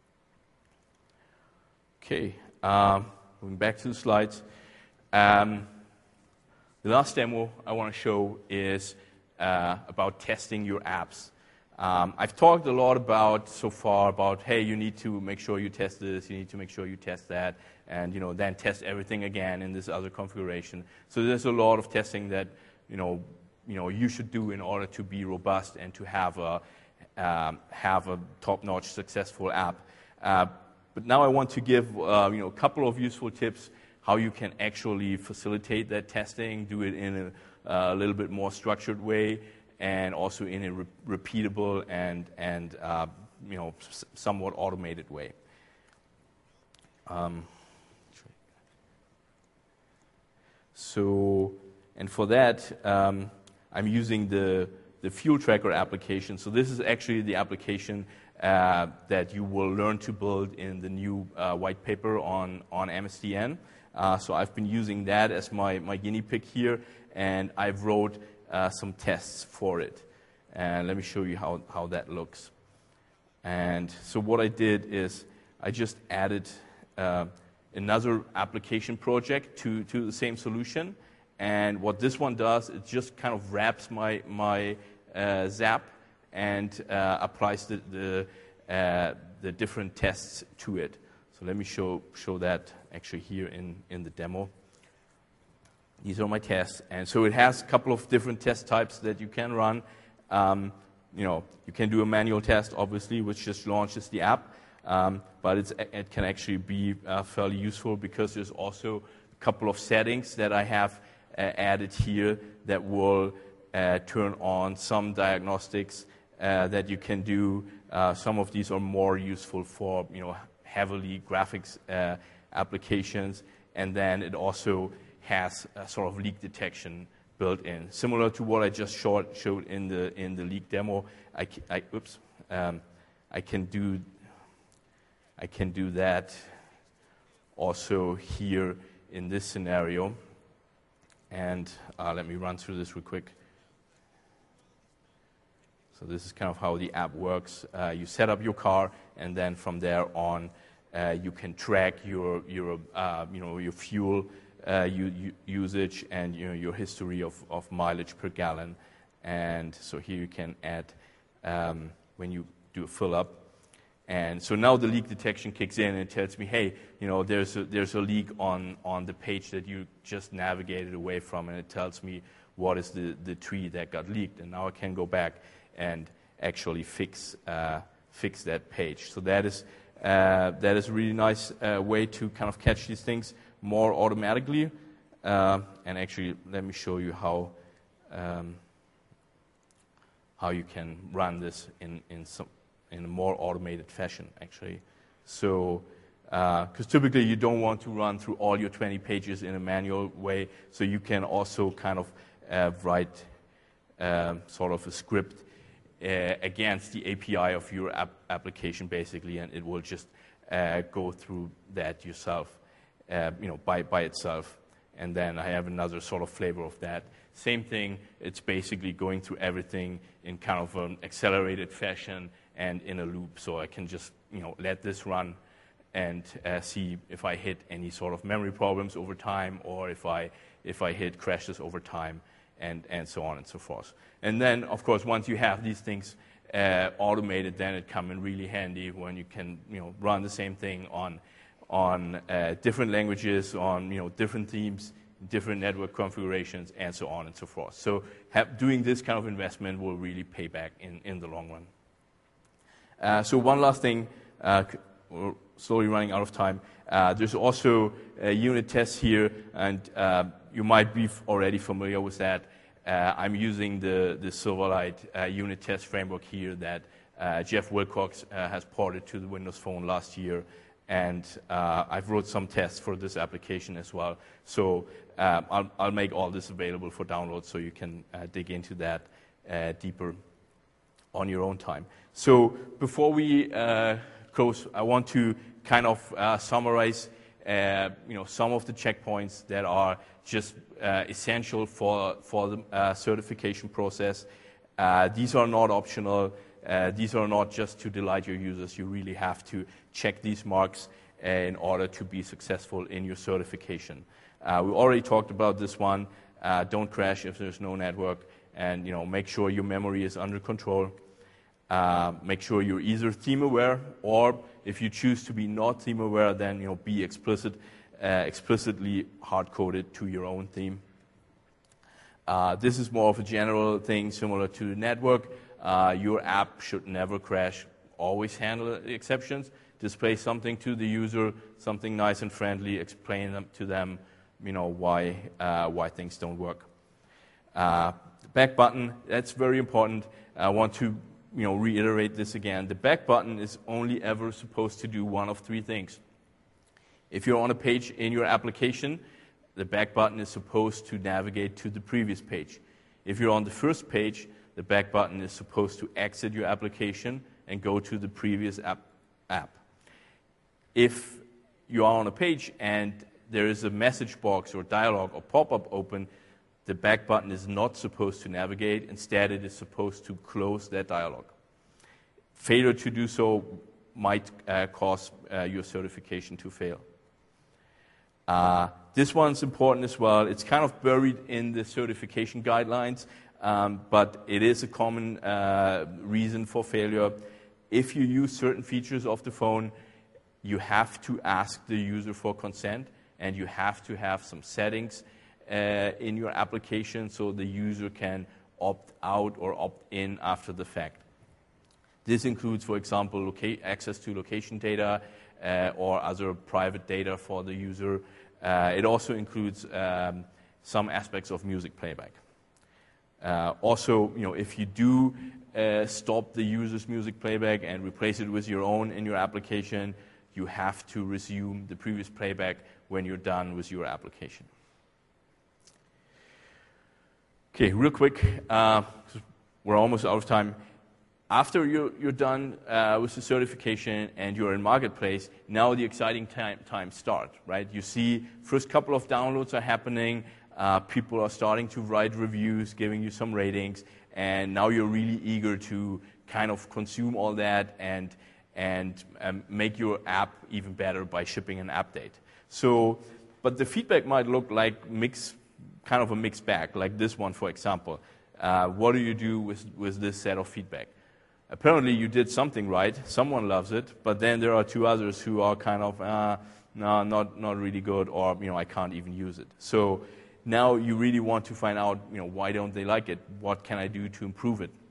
Okay, um, moving back to the slides. Um, the last demo I want to show is uh, about testing your apps. Um, I've talked a lot about so far about, hey, you need to make sure you test this, you need to make sure you test that, and you know then test everything again in this other configuration. So there's a lot of testing that you know you know you should do in order to be robust and to have a um, have a top-notch successful app. Uh, but now I want to give uh, you know a couple of useful tips how you can actually facilitate that testing, do it in a, a little bit more structured way, and also in a re- repeatable and and uh, you know s- somewhat automated way. Um, so, and for that, um, I'm using the the Fuel Tracker application. So this is actually the application uh, that you will learn to build in the new uh, white paper on on M S D N. Uh, so I've been using that as my my guinea pig here, and I've wrote Uh, some tests for it. And let me show you how, how that looks. And so what I did is I just added uh, another application project to, to the same solution. And what this one does, it just kind of wraps my, my uh, Zap and uh, applies the, the, uh, the different tests to it. So let me show, show that actually here in, in the demo. These are my tests, and so it has a couple of different test types that you can run. Um, you know, you can do a manual test, obviously, which just launches the app, um, but it's, it can actually be uh, fairly useful because there's also a couple of settings that I have uh, added here that will uh, turn on some diagnostics uh, that you can do. Uh, some of these are more useful for you know heavily graphics uh, applications, and then it also has a sort of leak detection built in, similar to what I just showed, showed in the in the leak demo. I, I oops, um, I can do I can do that also here in this scenario. And uh, let me run through this real quick. So this is kind of how the app works. Uh, you set up your car, and then from there on, uh, you can track your your uh, you know your fuel uh, u- usage and you know your history of, of mileage per gallon. And so here you can add um, when you do a fill up. And so now the leak detection kicks in and it tells me, hey, you know, there's a, there's a leak on, on the page that you just navigated away from, and it tells me what is the, the tree that got leaked. And now I can go back and actually fix uh, fix that page. So that is uh, that is a really nice uh, way to kind of catch these things more automatically. Uh, and actually, let me show you how um, how you can run this in in some. in a more automated fashion, actually. So, because uh, typically you don't want to run through all your twenty pages in a manual way, so you can also kind of uh, write uh, sort of a script uh, against the A P I of your app application, basically, and it will just uh, go through that yourself, uh, you know, by, by itself. And then I have another sort of flavor of that. Same thing, it's basically going through everything in kind of an accelerated fashion and in a loop, so I can just, you know, let this run and uh, see if I hit any sort of memory problems over time, or if I if I hit crashes over time, and and so on and so forth. And then, of course, once you have these things uh, automated, then it come in really handy when you can, you know, run the same thing on on uh, different languages, on, you know, different themes, different network configurations, and so on and so forth. So have, doing this kind of investment will really pay back in in the long run. Uh, so one last thing, uh, we're slowly running out of time. Uh, there's also a unit test here, and uh, you might be f- already familiar with that. Uh, I'm using the, the Silverlight uh, unit test framework here that uh, Jeff Wilcox uh, has ported to the Windows Phone last year, and uh, I've wrote some tests for this application as well. So uh, I'll, I'll make all this available for download, so you can uh, dig into that uh, deeper on your own time. So before we uh, close, I want to kind of uh, summarize, uh, you know, some of the checkpoints that are just uh, essential for for the uh, certification process. Uh, these are not optional. Uh, these are not just to delight your users. You really have to check these marks uh, in order to be successful in your certification. Uh, we already talked about this one. Uh, don't crash if there's no network, and you know, make sure your memory is under control. Uh, make sure you're either theme aware, or if you choose to be not theme aware, then you know be explicit, uh, explicitly hard coded to your own theme. Uh, this is more of a general thing, similar to the network. Uh, your app should never crash. Always handle exceptions. Display something to the user, something nice and friendly. Explain them to them, you know why uh, why things don't work. Uh, the back button, that's very important. I want to you know, reiterate this again. The back button is only ever supposed to do one of three things. If you're on a page in your application, the back button is supposed to navigate to the previous page. If you're on the first page, the back button is supposed to exit your application and go to the previous app. app. If you are on a page and there is a message box or dialog or pop-up open, the back button is not supposed to navigate. Instead, it is supposed to close that dialog. Failure to do so might uh, cause uh, your certification to fail. Uh, this one's important as well. It's kind of buried in the certification guidelines, um, but it is a common uh, reason for failure. If you use certain features of the phone, you have to ask the user for consent, and you have to have some settings Uh, in your application so the user can opt out or opt in after the fact. This includes, for example, loca- access to location data uh, or other private data for the user. Uh, it also includes um, some aspects of music playback. Uh, also, you know, if you do uh, stop the user's music playback and replace it with your own in your application, you have to resume the previous playback when you're done with your application. Okay, real quick, uh, we're almost out of time. after you're, you're done uh, with the certification and you're in Marketplace, now the exciting time, time start, right? You see first couple of downloads are happening, uh, people are starting to write reviews, giving you some ratings, and now you're really eager to kind of consume all that and, and um, make your app even better by shipping an update. So, but the feedback might look like mix, kind of a mixed bag, like this one, for example. Uh, what do you do with, with this set of feedback? Apparently you did something right, someone loves it, but then there are two others who are kind of, uh, no, not, not really good, or, you know, I can't even use it. So now you really want to find out, you know, why don't they like it? What can I do to improve it?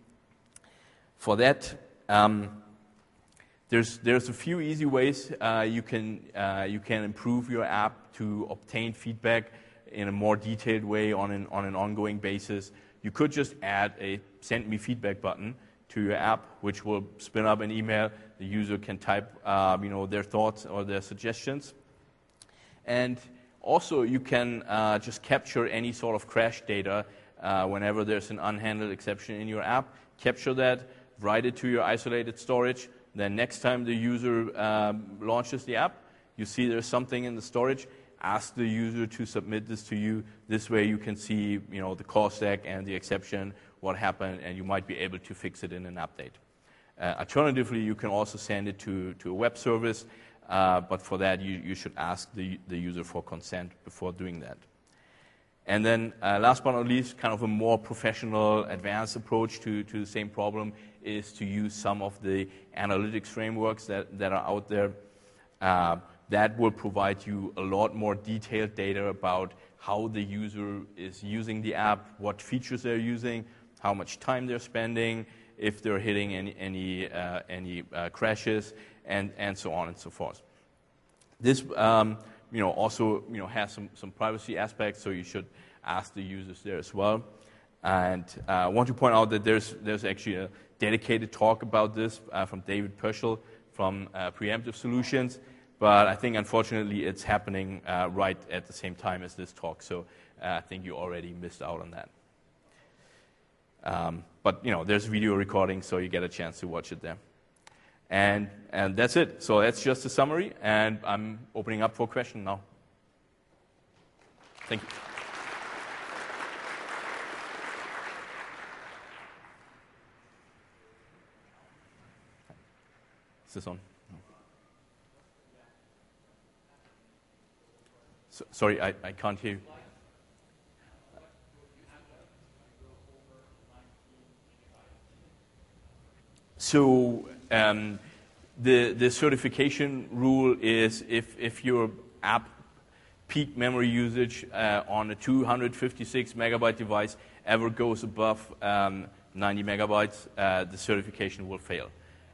For that, um, there's, there's a few easy ways uh, you, can, uh, you can improve your app to obtain feedback in a more detailed way on an, on an ongoing basis. You could just add a send me feedback button to your app, which will spin up an email. The user can type uh, you know, their thoughts or their suggestions. And also you can uh, just capture any sort of crash data uh, whenever there's an unhandled exception in your app. Capture that, write it to your isolated storage. Then next time the user um, launches the app, you see there's something in the storage, ask the user to submit this to you. This way you can see, you know, the call stack and the exception, what happened, and you might be able to fix it in an update. Uh, alternatively, you can also send it to, to a web service, uh, but for that you, you should ask the, the user for consent before doing that. And then uh, last but not least, kind of a more professional, advanced approach to, to the same problem is to use some of the analytics frameworks that, that are out there. Uh, that will provide you a lot more detailed data about how the user is using the app, what features they're using, how much time they're spending, if they're hitting any, any, uh, any uh, crashes, and, and so on and so forth. This um, you know, also you know, has some, some privacy aspects, so you should ask the users there as well. And uh, I want to point out that there's, there's actually a dedicated talk about this uh, from David Pershel from uh, Preemptive Solutions, but I think unfortunately it's happening uh, right at the same time as this talk, so uh, I think you already missed out on that. Um, but you know, there's video recording, so you get a chance to watch it there. And, and that's it. So that's just a summary, and I'm opening up for questions now. Thank you. Is this on? No. So, sorry, I, I can't hear you. So um, the, the certification rule is if, if your app peak memory usage uh, on a two hundred fifty-six megabyte device ever goes above um, ninety megabytes, uh, the certification will fail.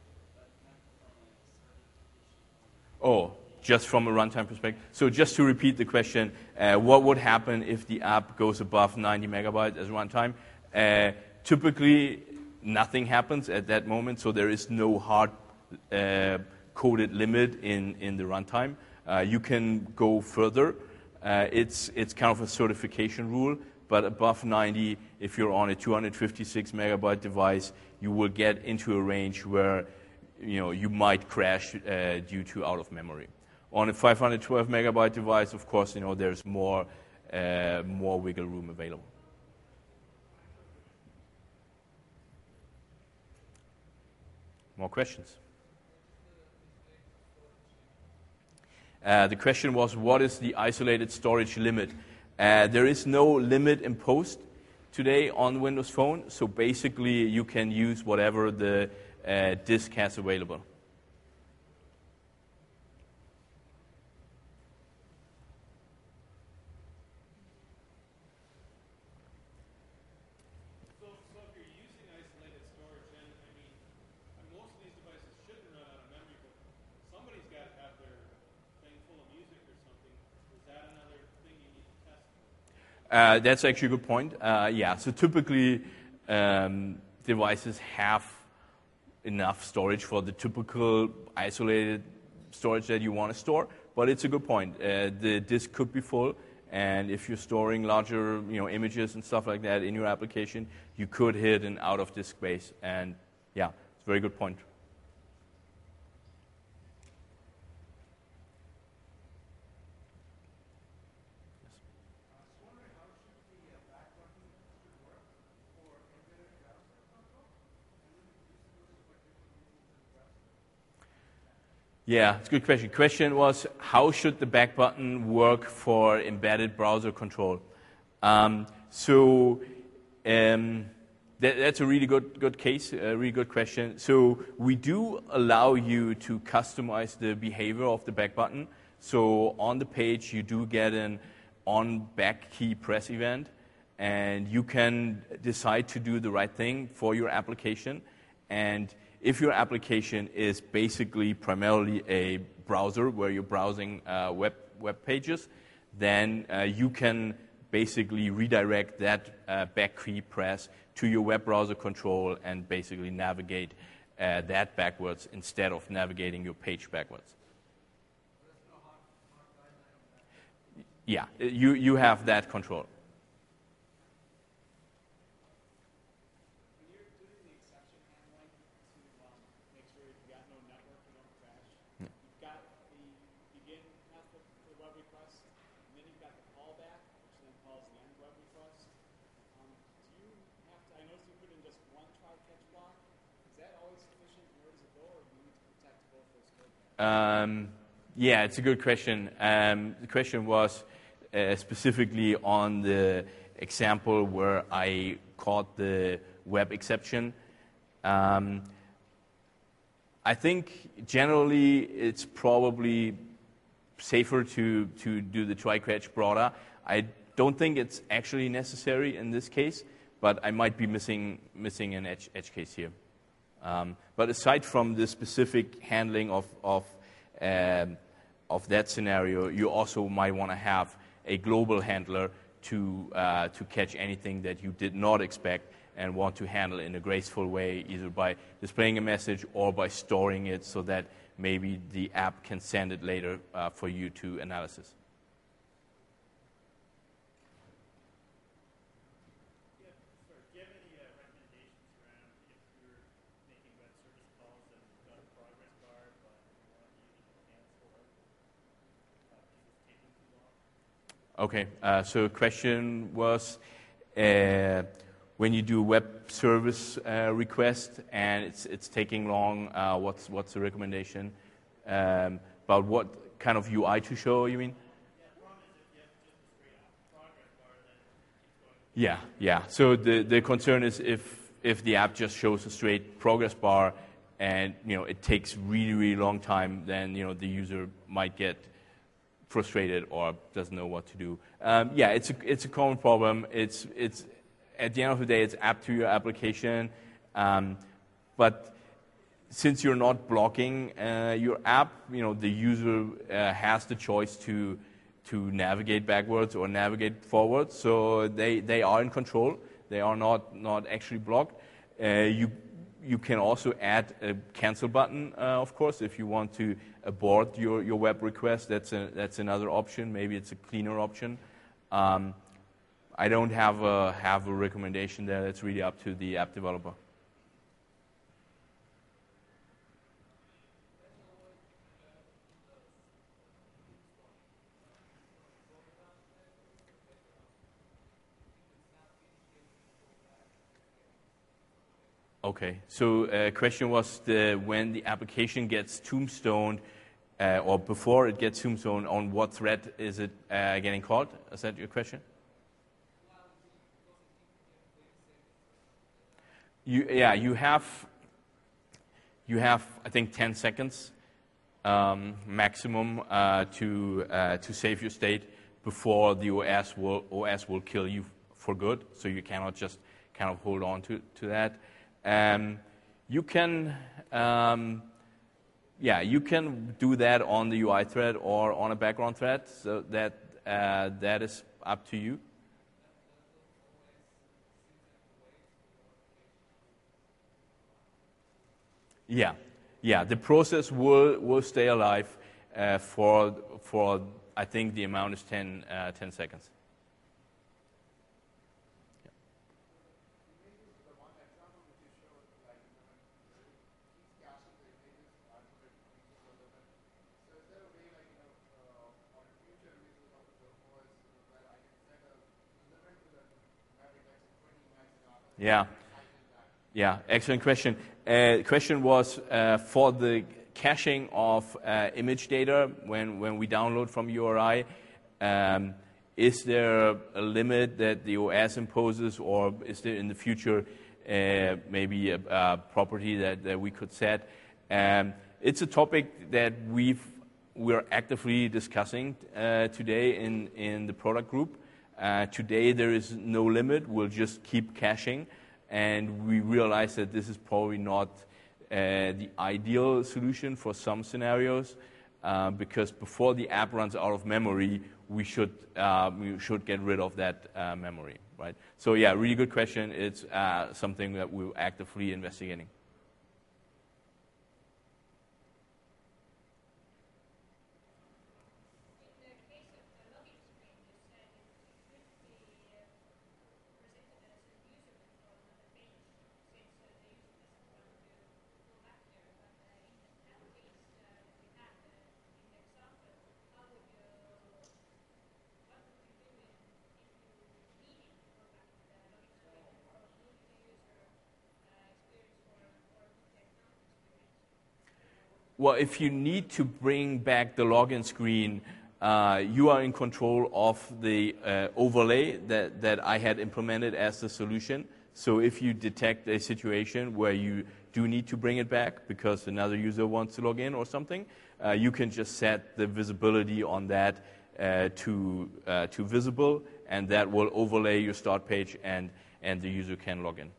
Oh, just from a runtime perspective. So just to repeat the question, uh, what would happen if the app goes above ninety megabytes as runtime? Uh, typically, nothing happens at that moment, so there is no hard uh, coded limit in, in the runtime. Uh, you can go further. Uh, it's, it's kind of a certification rule, but above ninety, if you're on a two hundred fifty-six megabyte device, you will get into a range where you know, you might crash uh, due to out of memory. On a five hundred twelve megabyte device, of course, you know, there's more, uh, more wiggle room available. More questions? Uh, the question was, what is the isolated storage limit? Uh, there is no limit imposed today on Windows Phone, so basically you can use whatever the uh, disk has available. Uh, that's actually a good point. Uh, yeah, so typically um, devices have enough storage for the typical isolated storage that you want to store, but it's a good point. Uh, the disk could be full, and if you're storing larger you know, images and stuff like that in your application, you could hit an out-of-disk space, and yeah, very good point. Yeah, it's a good question. Question was, how should the back button work for embedded browser control? Um, so um, that, that's a really good good case, a really good question. So we do allow you to customize the behavior of the back button. So on the page, you do get an on back key press event, and you can decide to do the right thing for your application. And if your application is basically primarily a browser where you're browsing uh, web web pages, then uh, you can basically redirect that uh, back key press to your web browser control and basically navigate uh, that backwards instead of navigating your page backwards. Yeah, you, you have that control. Um, yeah, it's a good question. Um, the question was uh, specifically on the example where I caught the web exception. Um, I think generally it's probably safer to, to do the try-catch broader. I don't think it's actually necessary in this case, but I might be missing missing an edge, edge case here. Um, but aside from the specific handling of of, um, of that scenario, you also might want to have a global handler to uh, to catch anything that you did not expect and want to handle in a graceful way, either by displaying a message or by storing it so that maybe the app can send it later uh, for you to analysis. Okay, uh, so question was, uh, when you do web service uh, request and it's it's taking long, uh, what's what's the recommendation um, about what kind of U I to show? You mean? Yeah, yeah. So the the concern is if if the app just shows a straight progress bar and you know it takes really really long time, then you know the user might get frustrated or doesn't know what to do. Um, yeah, it's a, it's a common problem. It's it's at the end of the day, it's up to your application. Um, but since you're not blocking uh, your app, you know the user uh, has the choice to to navigate backwards or navigate forwards. So they they are in control. They are not not actually blocked. Uh, you you can also add a cancel button, uh, of course, if you want to abort your, your web request. That's a, that's another option. Maybe it's a cleaner option. Um, I don't have a, have a recommendation there. It's really up to the app developer. Okay, so uh, question was the, when the application gets tombstoned, uh, or before it gets tombstoned, on what thread is it uh, getting caught? Is that your question? You, yeah, you have, you have, I think, ten seconds um, maximum uh, to uh, to save your state before the O S will O S will kill you for good. So you cannot just kind of hold on to to that. Um, you can, um, yeah, you can do that on the U I thread or on a background thread. So that uh, that is up to you. Yeah, yeah. The process will will stay alive uh, for for I think the amount is ten, uh, ten seconds. Yeah. Yeah, excellent question. Uh, question was uh, for the caching of uh, image data when, when we download from U R I, um, is there a limit that the O S imposes, or is there in the future uh, maybe a, a property that, that we could set? Um, it's a topic that we've, we're actively discussing uh, today in, in the product group. Uh, today there is no limit, we'll just keep caching, and we realize that this is probably not uh, the ideal solution for some scenarios, uh, because before the app runs out of memory, we should uh, we should get rid of that uh, memory, right? So yeah, really good question. It's uh, something that we're actively investigating. Well, if you need to bring back the login screen, uh, you are in control of the uh, overlay that, that I had implemented as the solution. So if you detect a situation where you do need to bring it back because another user wants to log in or something, uh, you can just set the visibility on that uh, to, uh, to visible, and that will overlay your start page, and, and the user can log in.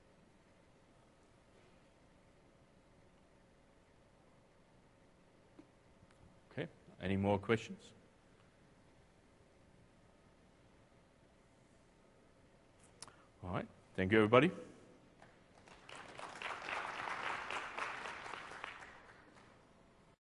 Any more questions? All right. Thank you, everybody.